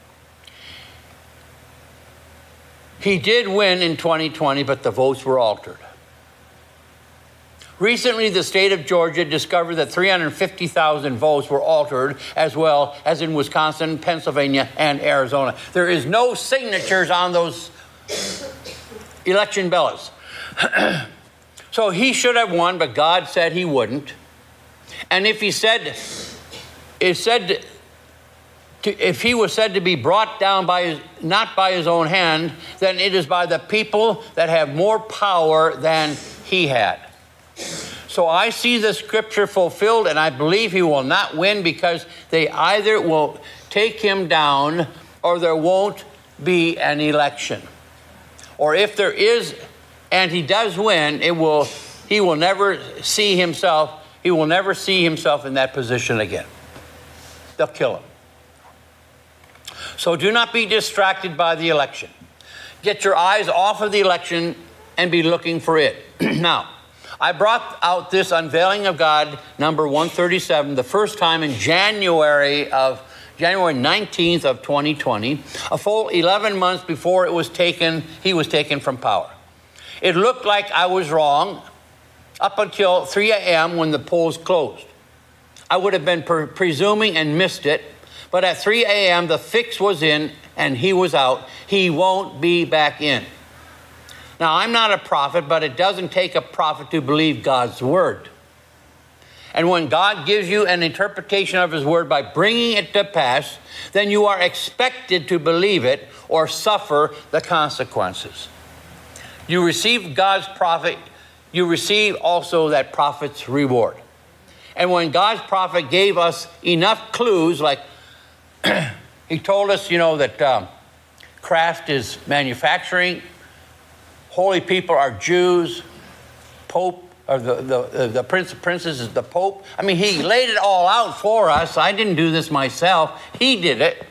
he did win in 2020, but the votes were altered. Recently, the state of Georgia discovered that 350,000 votes were altered, as well as in Wisconsin, Pennsylvania, and Arizona. There is no signatures on those election ballots. So he should have won, but God said he wouldn't. And if he if he was said to be brought down not by his own hand, then it is by the people that have more power than he had. So I see the scripture fulfilled, and I believe he will not win, because they either will take him down or there won't be an election. Or if there is, and he does win, he will never see himself in that position again. They'll kill him. So do not be distracted by the election. Get your eyes off of the election and be looking for it. Now, I brought out this unveiling of God, number 137, the first time in January 19th of 2020, a full 11 months before he was taken from power. It looked like I was wrong up until 3 a.m. when the polls closed. I would have been presuming and missed it, but at 3 a.m. the fix was in and he was out. He won't be back in. Now, I'm not a prophet, but it doesn't take a prophet to believe God's word. And when God gives you an interpretation of his word by bringing it to pass, then you are expected to believe it or suffer the consequences. You receive God's prophet, you receive also that prophet's reward. And when God's prophet gave us enough clues, like he told us, that craft is manufacturing, holy people are Jews, Pope, or the Prince of Princes is the Pope. I mean, he laid it all out for us. I didn't do this myself. He did it.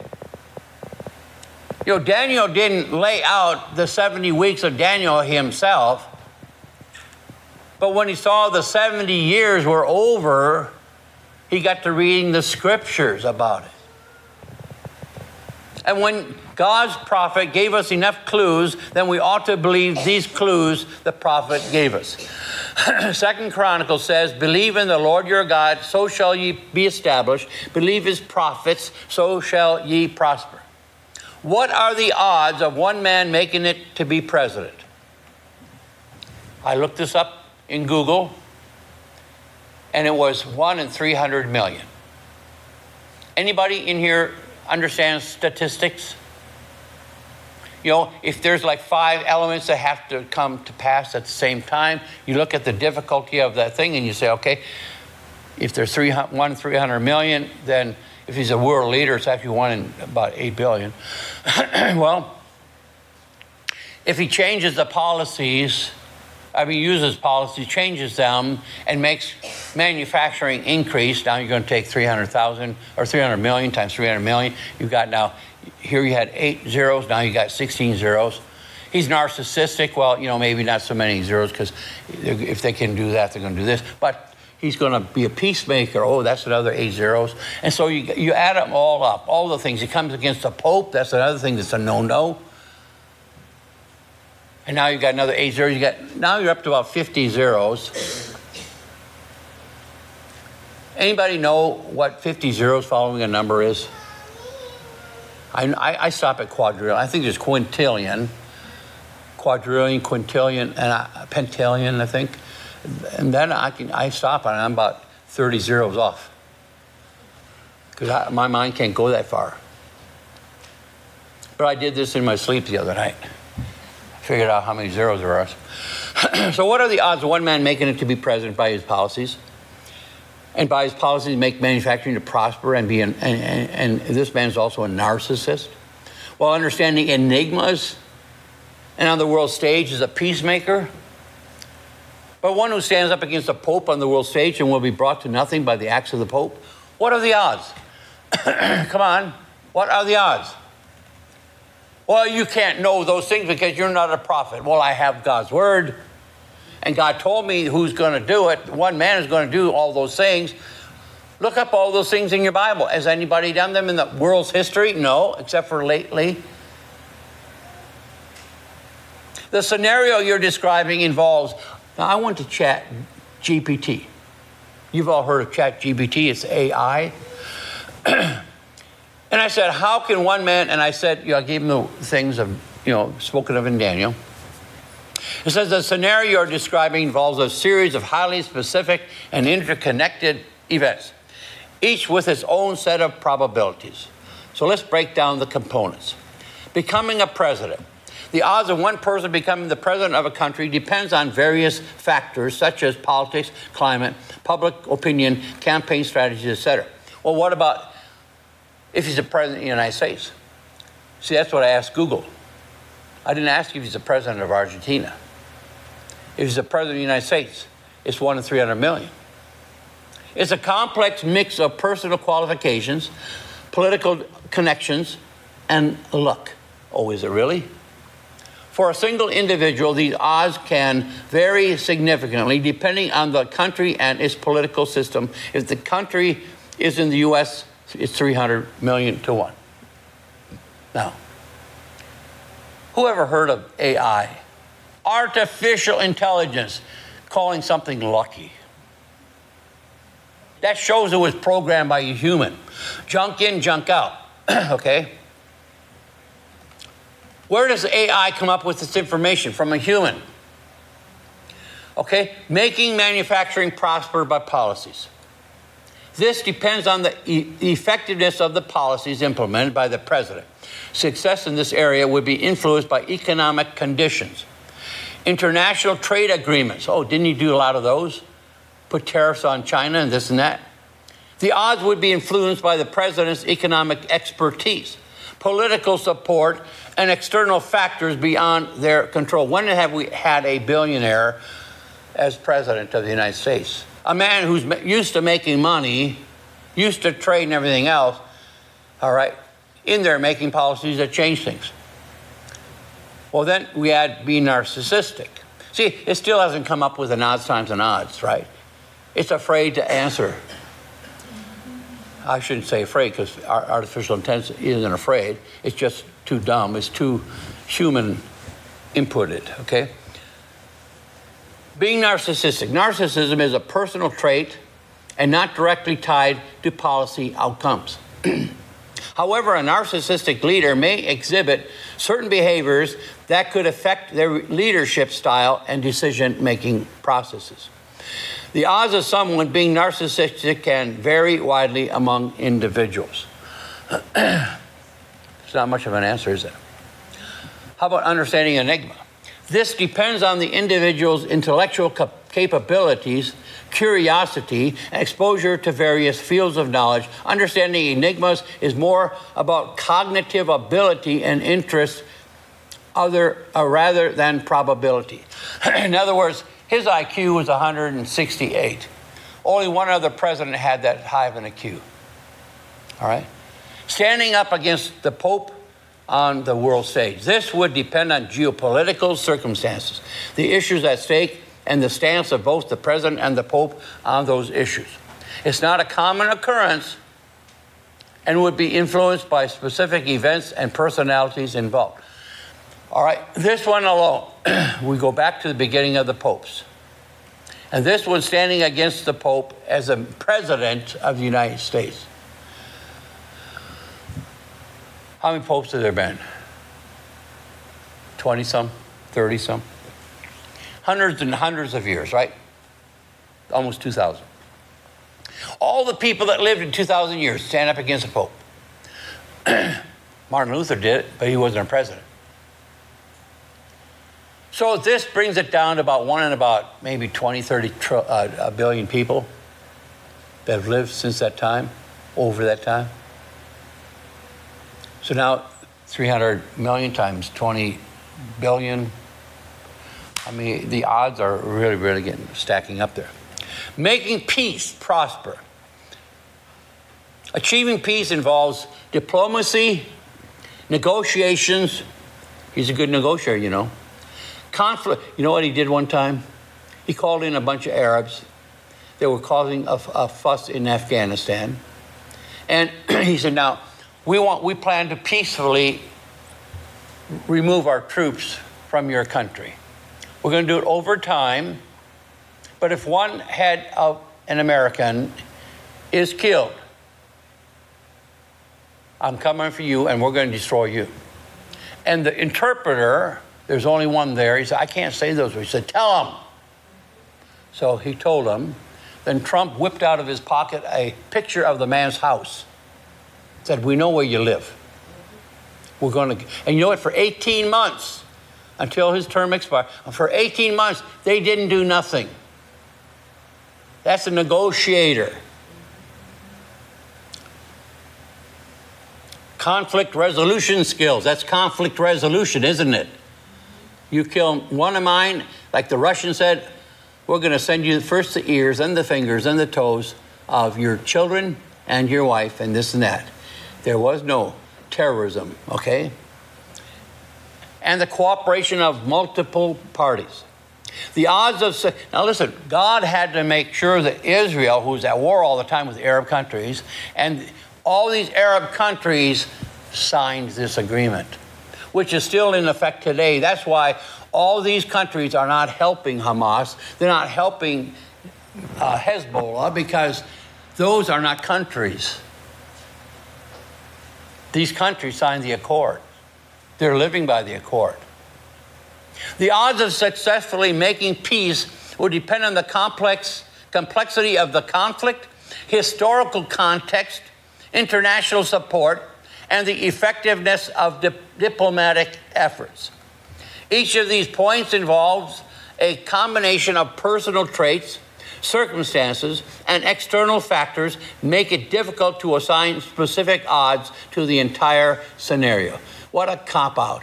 Daniel didn't lay out the 70 weeks of Daniel himself. But when he saw the 70 years were over, he got to reading the scriptures about it. And when God's prophet gave us enough clues, then we ought to believe these clues the prophet gave us. 2 Chronicles says, believe in the Lord your God, so shall ye be established. Believe his prophets, so shall ye prosper. What are the odds of one man making it to be president? I looked this up in Google, and it was 1 in 300 million. Anybody in here understands statistics? If there's like 5 elements that have to come to pass at the same time, you look at the difficulty of that thing and you say, okay, if there's 1 in 300 million, then if he's a world leader, it's actually 1 in about 8 billion. Well, if he changes the policies uses policy, changes them, and makes manufacturing increase. Now you're going to take 300,000 or 300 million times 300 million. You've got now, here you had 8 zeros, now you got 16 zeros. He's narcissistic. Well, maybe not so many zeros, because if they can do that, they're going to do this. But he's going to be a peacemaker. Oh, that's another 8 zeros. And so you add them all up, all the things. He comes against the Pope. That's another thing that's a no-no. And now you've got another 8 zeros. Now you're up to about 50 zeros. Anybody know what 50 zeros following a number is? I stop at quadrillion. I think there's quintillion, quintillion, and pentillion, I think. And then I stop and I'm about 30 zeros off, because my mind can't go that far. But I did this in my sleep the other night. Figured out how many zeros there are. So what are the odds of one man making it to be president by his policies? And by his policies make manufacturing to prosper and be and this man is also a narcissist, while understanding enigmas and on the world stage is a peacemaker. But one who stands up against the Pope on the world stage and will be brought to nothing by the acts of the Pope. What are the odds? Come on, what are the odds? Well, you can't know those things because you're not a prophet. Well, I have God's word, and God told me who's going to do it. One man is going to do all those things. Look up all those things in your Bible. Has anybody done them in the world's history? No, except for lately. The scenario you're describing involves, now I went to Chat GPT. You've all heard of Chat GPT. It's AI. And I said, how can one man, and I said, I gave him the things of, spoken of in Daniel. It says the scenario you're describing involves a series of highly specific and interconnected events, each with its own set of probabilities. So let's break down the components. Becoming a president. The odds of one person becoming the president of a country depends on various factors, such as politics, climate, public opinion, campaign strategies, etc. Well, what about if he's the president of the United States? See, that's what I asked Google. I didn't ask if he's the president of Argentina. If he's the president of the United States, it's 1 in 300 million. It's a complex mix of personal qualifications, political connections, and luck. Oh, is it really? For a single individual, these odds can vary significantly depending on the country and its political system. If the country is in the U.S., it's 300 million to 1. Now, who ever heard of AI? Artificial intelligence, calling something lucky. That shows it was programmed by a human. Junk in, junk out. Okay? Where does AI come up with this information? From a human. Okay? Making manufacturing prosper by policies. This depends on the effectiveness of the policies implemented by the president. Success in this area would be influenced by economic conditions. International trade agreements. Oh, didn't you do a lot of those? Put tariffs on China and this and that. The odds would be influenced by the president's economic expertise, political support, and external factors beyond their control. When have we had a billionaire as president of the United States? A man who's used to making money, used to trade and everything else, all right, in there making policies that change things. Well, then we add being narcissistic. See, it still hasn't come up with an odds times an odds, right? It's afraid to answer. I shouldn't say afraid, because artificial intelligence isn't afraid. It's just too dumb. It's too human inputted, okay? Being narcissistic. Narcissism is a personal trait and not directly tied to policy outcomes. However, a narcissistic leader may exhibit certain behaviors that could affect their leadership style and decision-making processes. The odds of someone being narcissistic can vary widely among individuals. It's not much of an answer, is it? How about understanding enigma? This depends on the individual's intellectual capabilities, curiosity, and exposure to various fields of knowledge. Understanding enigmas is more about cognitive ability and interest rather than probability. In other words, his IQ was 168. Only one other president had that high of an IQ. All right? Standing up against the Pope on the world stage. This would depend on geopolitical circumstances, the issues at stake, and the stance of both the president and the Pope on those issues. It's not a common occurrence and would be influenced by specific events and personalities involved. All right, this one alone, we go back to the beginning of the popes. And this one standing against the Pope as a president of the United States. How many popes have there been? 20-some, 30-some? Hundreds and hundreds of years, right? Almost 2,000. All the people that lived in 2,000 years stand up against the Pope. Martin Luther did it, but he wasn't a president. So this brings it down to about maybe 20, 30 billion people that have lived since that time, over that time. So now 300 million times 20 billion. I mean, the odds are really, really stacking up there. Making peace prosper. Achieving peace involves diplomacy, negotiations. He's a good negotiator, you know. Conflict. You know what he did one time? He called in a bunch of Arabs. They were causing a fuss in Afghanistan. And he said, now, we plan to peacefully remove our troops from your country. We're going to do it over time. But if one head of an American is killed, I'm coming for you and we're going to destroy you. And the interpreter, there's only one there. He said, I can't say those words. He said, tell him. So he told him. Then Trump whipped out of his pocket a picture of the man's house. Said, we know where you live. We're going to, and you know what, for 18 months, until his term expired, for 18 months, they didn't do nothing. That's a negotiator. Conflict resolution skills. That's conflict resolution, isn't it? You kill one of mine, like the Russian said, we're going to send you first the ears and the fingers and the toes of your children and your wife and this and that. There was no terrorism, okay? And the cooperation of multiple parties. The odds of... Now listen, God had to make sure that Israel, who's at war all the time with Arab countries, and all these Arab countries signed this agreement, which is still in effect today. That's why all these countries are not helping Hamas. They're not helping Hezbollah, because those are not countries. These countries signed the accord. They're living by the accord. The odds of successfully making peace will depend on the complexity of the conflict, historical context, international support, and the effectiveness of diplomatic efforts. Each of these points involves a combination of personal traits, circumstances, and external factors make it difficult to assign specific odds to the entire scenario. What a cop-out.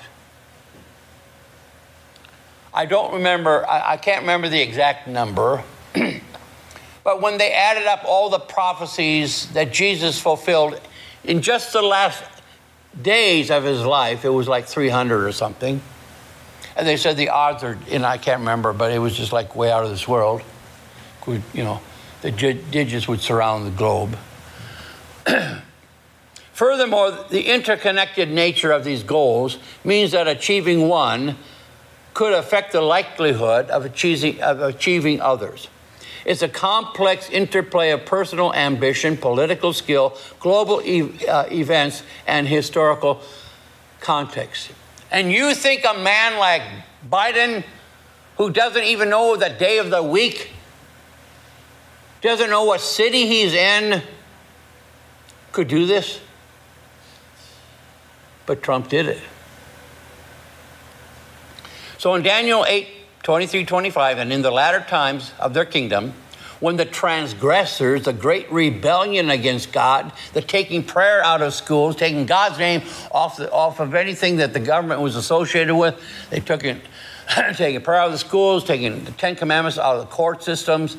I can't remember the exact number, but when they added up all the prophecies that Jesus fulfilled in just the last days of his life, it was like 300 or something. And they said the odds are, and I can't remember, but it was just like way out of this world. You know, the digits would surround the globe. Furthermore, the interconnected nature of these goals means that achieving one could affect the likelihood of achieving others. It's a complex interplay of personal ambition, political skill, global events, and historical context. And you think a man like Biden, who doesn't even know the day of the week, doesn't know what city he's in, could do this? But Trump did it. So in Daniel 8:23-25, and in the latter times of their kingdom, when the transgressors, the great rebellion against God, the taking prayer out of schools, taking God's name off of anything that the government was associated with, they took it taking prayer out of the schools, taking the Ten Commandments out of the court systems,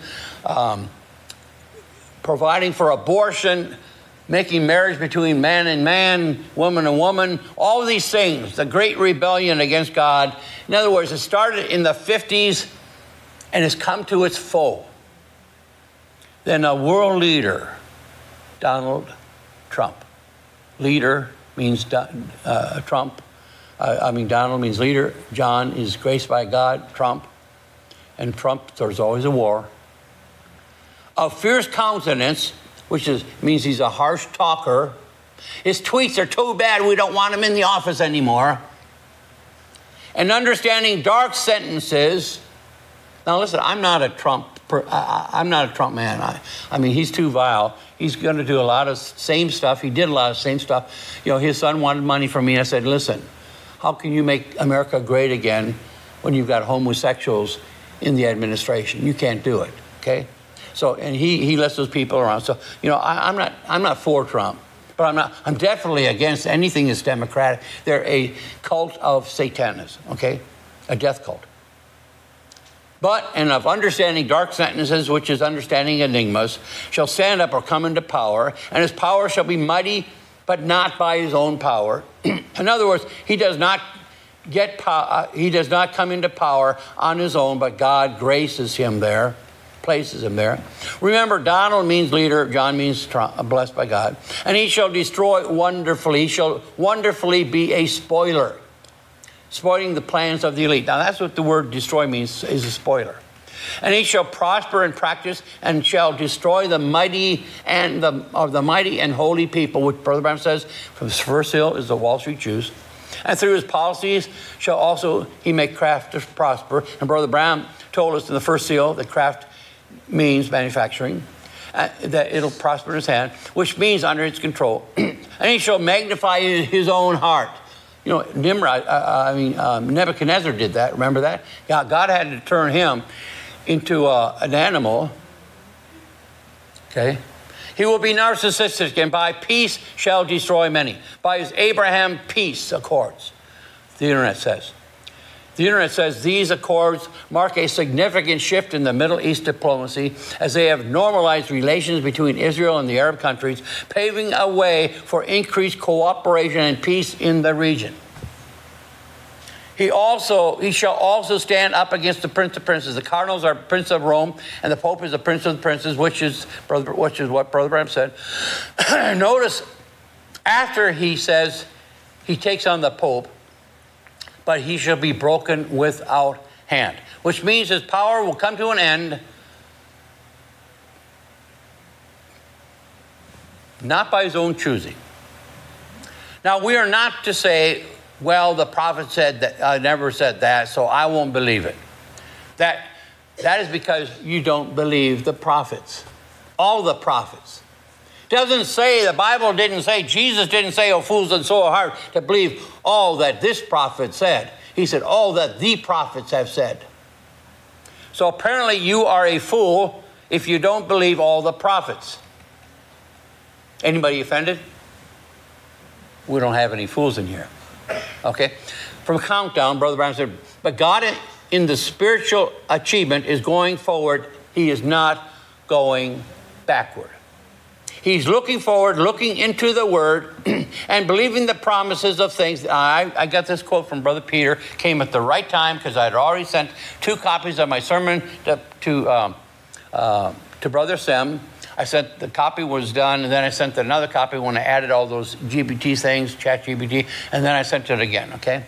providing for abortion, making marriage between man and man, woman and woman, all of these things, the great rebellion against God. In other words, it started in the 50s and has come to its full. Then a world leader, Donald Trump. Leader means Trump. Donald means leader. John is graced by God, Trump. And Trump, there's always a war. Of fierce countenance, which means he's a harsh talker. His tweets are too bad, we don't want him in the office anymore. And understanding dark sentences. Now listen, I'm not a Trump man. I mean, he's too vile. He's going to do a lot of same stuff. He did a lot of same stuff. You know, his son wanted money from me. I said, listen, how can you make America great again when you've got homosexuals in the administration? You can't do it, okay? So, and he lets those people around. So, you know, I'm not for Trump, but I'm definitely against anything that's democratic. They're a cult of Satanism, okay? A death cult. But, and of understanding dark sentences, which is understanding enigmas, shall stand up or come into power, and his power shall be mighty, but not by his own power. In other words, he does not come into power on his own, but God graces him there, places him there. Remember, Donald means leader, John means blessed by God. And he shall destroy wonderfully. He shall wonderfully be a spoiler, spoiling the plans of the elite. Now, that's what the word destroy means, is a spoiler. And he shall prosper in practice and shall destroy the mighty and the mighty and holy people, which Brother Branham says from his first seal is the Wall Street Jews. And through his policies shall also he make craft to prosper. And Brother Branham told us in the first seal that craft means manufacturing, that it'll prosper in his hand, which means under its control. And he shall magnify his own heart. You know, Nebuchadnezzar did that. Remember that? Yeah, God had to turn him into an animal. Okay? He will be narcissistic, and by peace shall destroy many. By his Abraham peace accords, the internet says. The internet says these accords mark a significant shift in the Middle East diplomacy as they have normalized relations between Israel and the Arab countries, paving a way for increased cooperation and peace in the region. He shall also stand up against the prince of princes. The cardinals are prince of Rome, and the pope is the prince of the princes, which is what Brother Branham said. Notice, after he says he takes on the pope, but he shall be broken without hand, which means his power will come to an end, not by his own choosing. Now, we are not to say, well, the prophet said that, I never said that, so I won't believe it. That is because you don't believe the prophets, all the prophets. Doesn't say, the Bible didn't say, Jesus didn't say, oh, fools and so hard to believe all that this prophet said. He said, all that the prophets have said. So apparently you are a fool if you don't believe all the prophets. Anybody offended? We don't have any fools in here. Okay? From Countdown, Brother Branham said, but God in the spiritual achievement is going forward. He is not going backward. He's looking forward, looking into the Word, and believing the promises of things. I got this quote from Brother Peter, came at the right time because I had already sent 2 copies of my sermon to Brother Sem. I sent, the copy was done, and then I sent another copy when I added all those GPT things, Chat GPT, and then I sent it again, okay?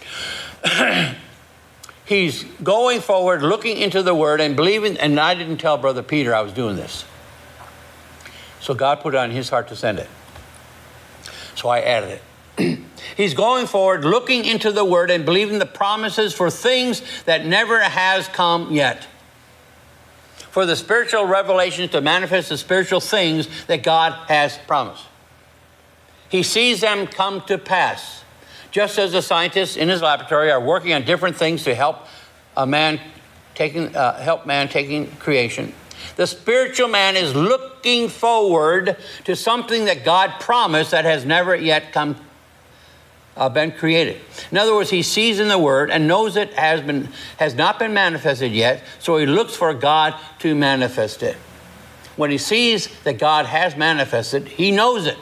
He's going forward, looking into the Word, and believing, and I didn't tell Brother Peter I was doing this. So God put it on his heart to send it. So I added it. He's going forward, looking into the Word and believing the promises for things that never has come yet. For the spiritual revelations to manifest the spiritual things that God has promised. He sees them come to pass. Just as the scientists in his laboratory are working on different things to help man taking creation. The spiritual man is looking forward to something that God promised that has never yet come been created. In other words, he sees in the Word and knows it has not been manifested yet, so he looks for God to manifest it. When he sees that God has manifested, he knows it.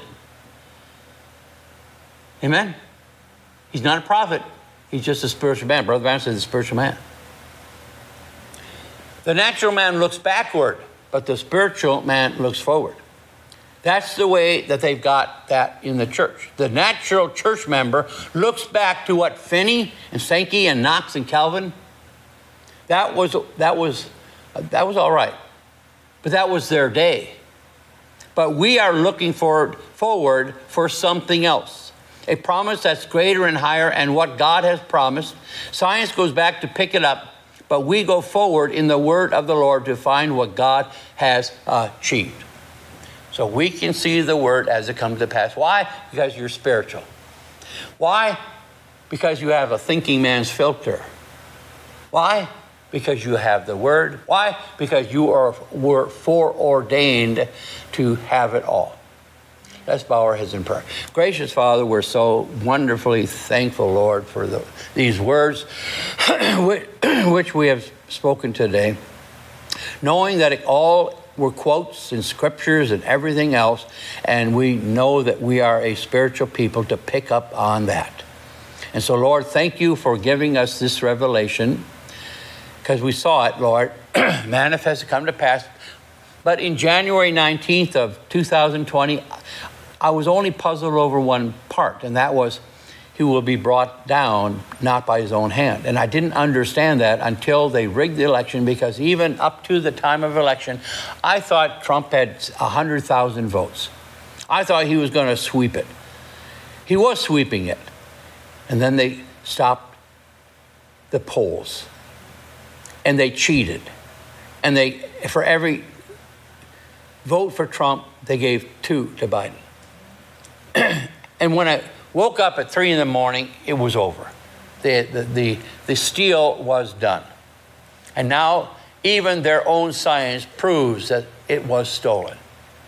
Amen? He's not a prophet. He's just a spiritual man. Brother Branham says a spiritual man. The natural man looks backward, but the spiritual man looks forward. That's the way that they've got that in the church. The natural church member looks back to what Finney and Sankey and Knox and Calvin. That was all right. But that was their day. But we are looking forward for something else. A promise that's greater and higher and what God has promised. Science goes back to pick it up, but we go forward in the word of the Lord to find what God has achieved. So we can see the word as it comes to pass. Why? Because you're spiritual. Why? Because you have a thinking man's filter. Why? Because you have the word. Why? Because you were foreordained to have it all. Let's bow our heads in prayer. Gracious Father, we're so wonderfully thankful, Lord, for these words which we have spoken today, knowing that it all were quotes and scriptures and everything else, and we know that we are a spiritual people to pick up on that. And so, Lord, thank you for giving us this revelation, because we saw it, Lord, manifest, come to pass. But in January 19th of 2020, I was only puzzled over one part, and that was he will be brought down not by his own hand. And I didn't understand that until they rigged the election, because even up to the time of election, I thought Trump had 100,000 votes. I thought he was going to sweep it. He was sweeping it. And then they stopped the polls. And they cheated. And for every vote for Trump, they gave 2 to Biden. And when I woke up at 3 a.m, it was over. The steal was done. And now even their own science proves that it was stolen.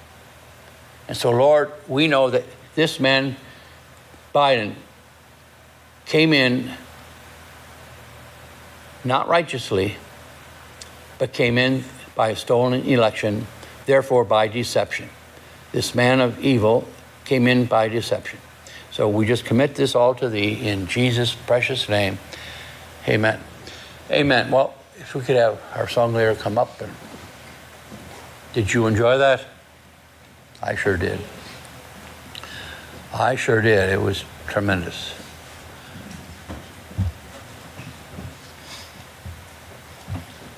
And so, Lord, we know that this man, Biden, came in not righteously, but came in by a stolen election, therefore by deception. This man of evil came in by deception. So we just commit this all to thee in Jesus' precious name. Amen. Amen. Well, if we could have our song leader come up. Did you enjoy that? I sure did. I sure did. It was tremendous.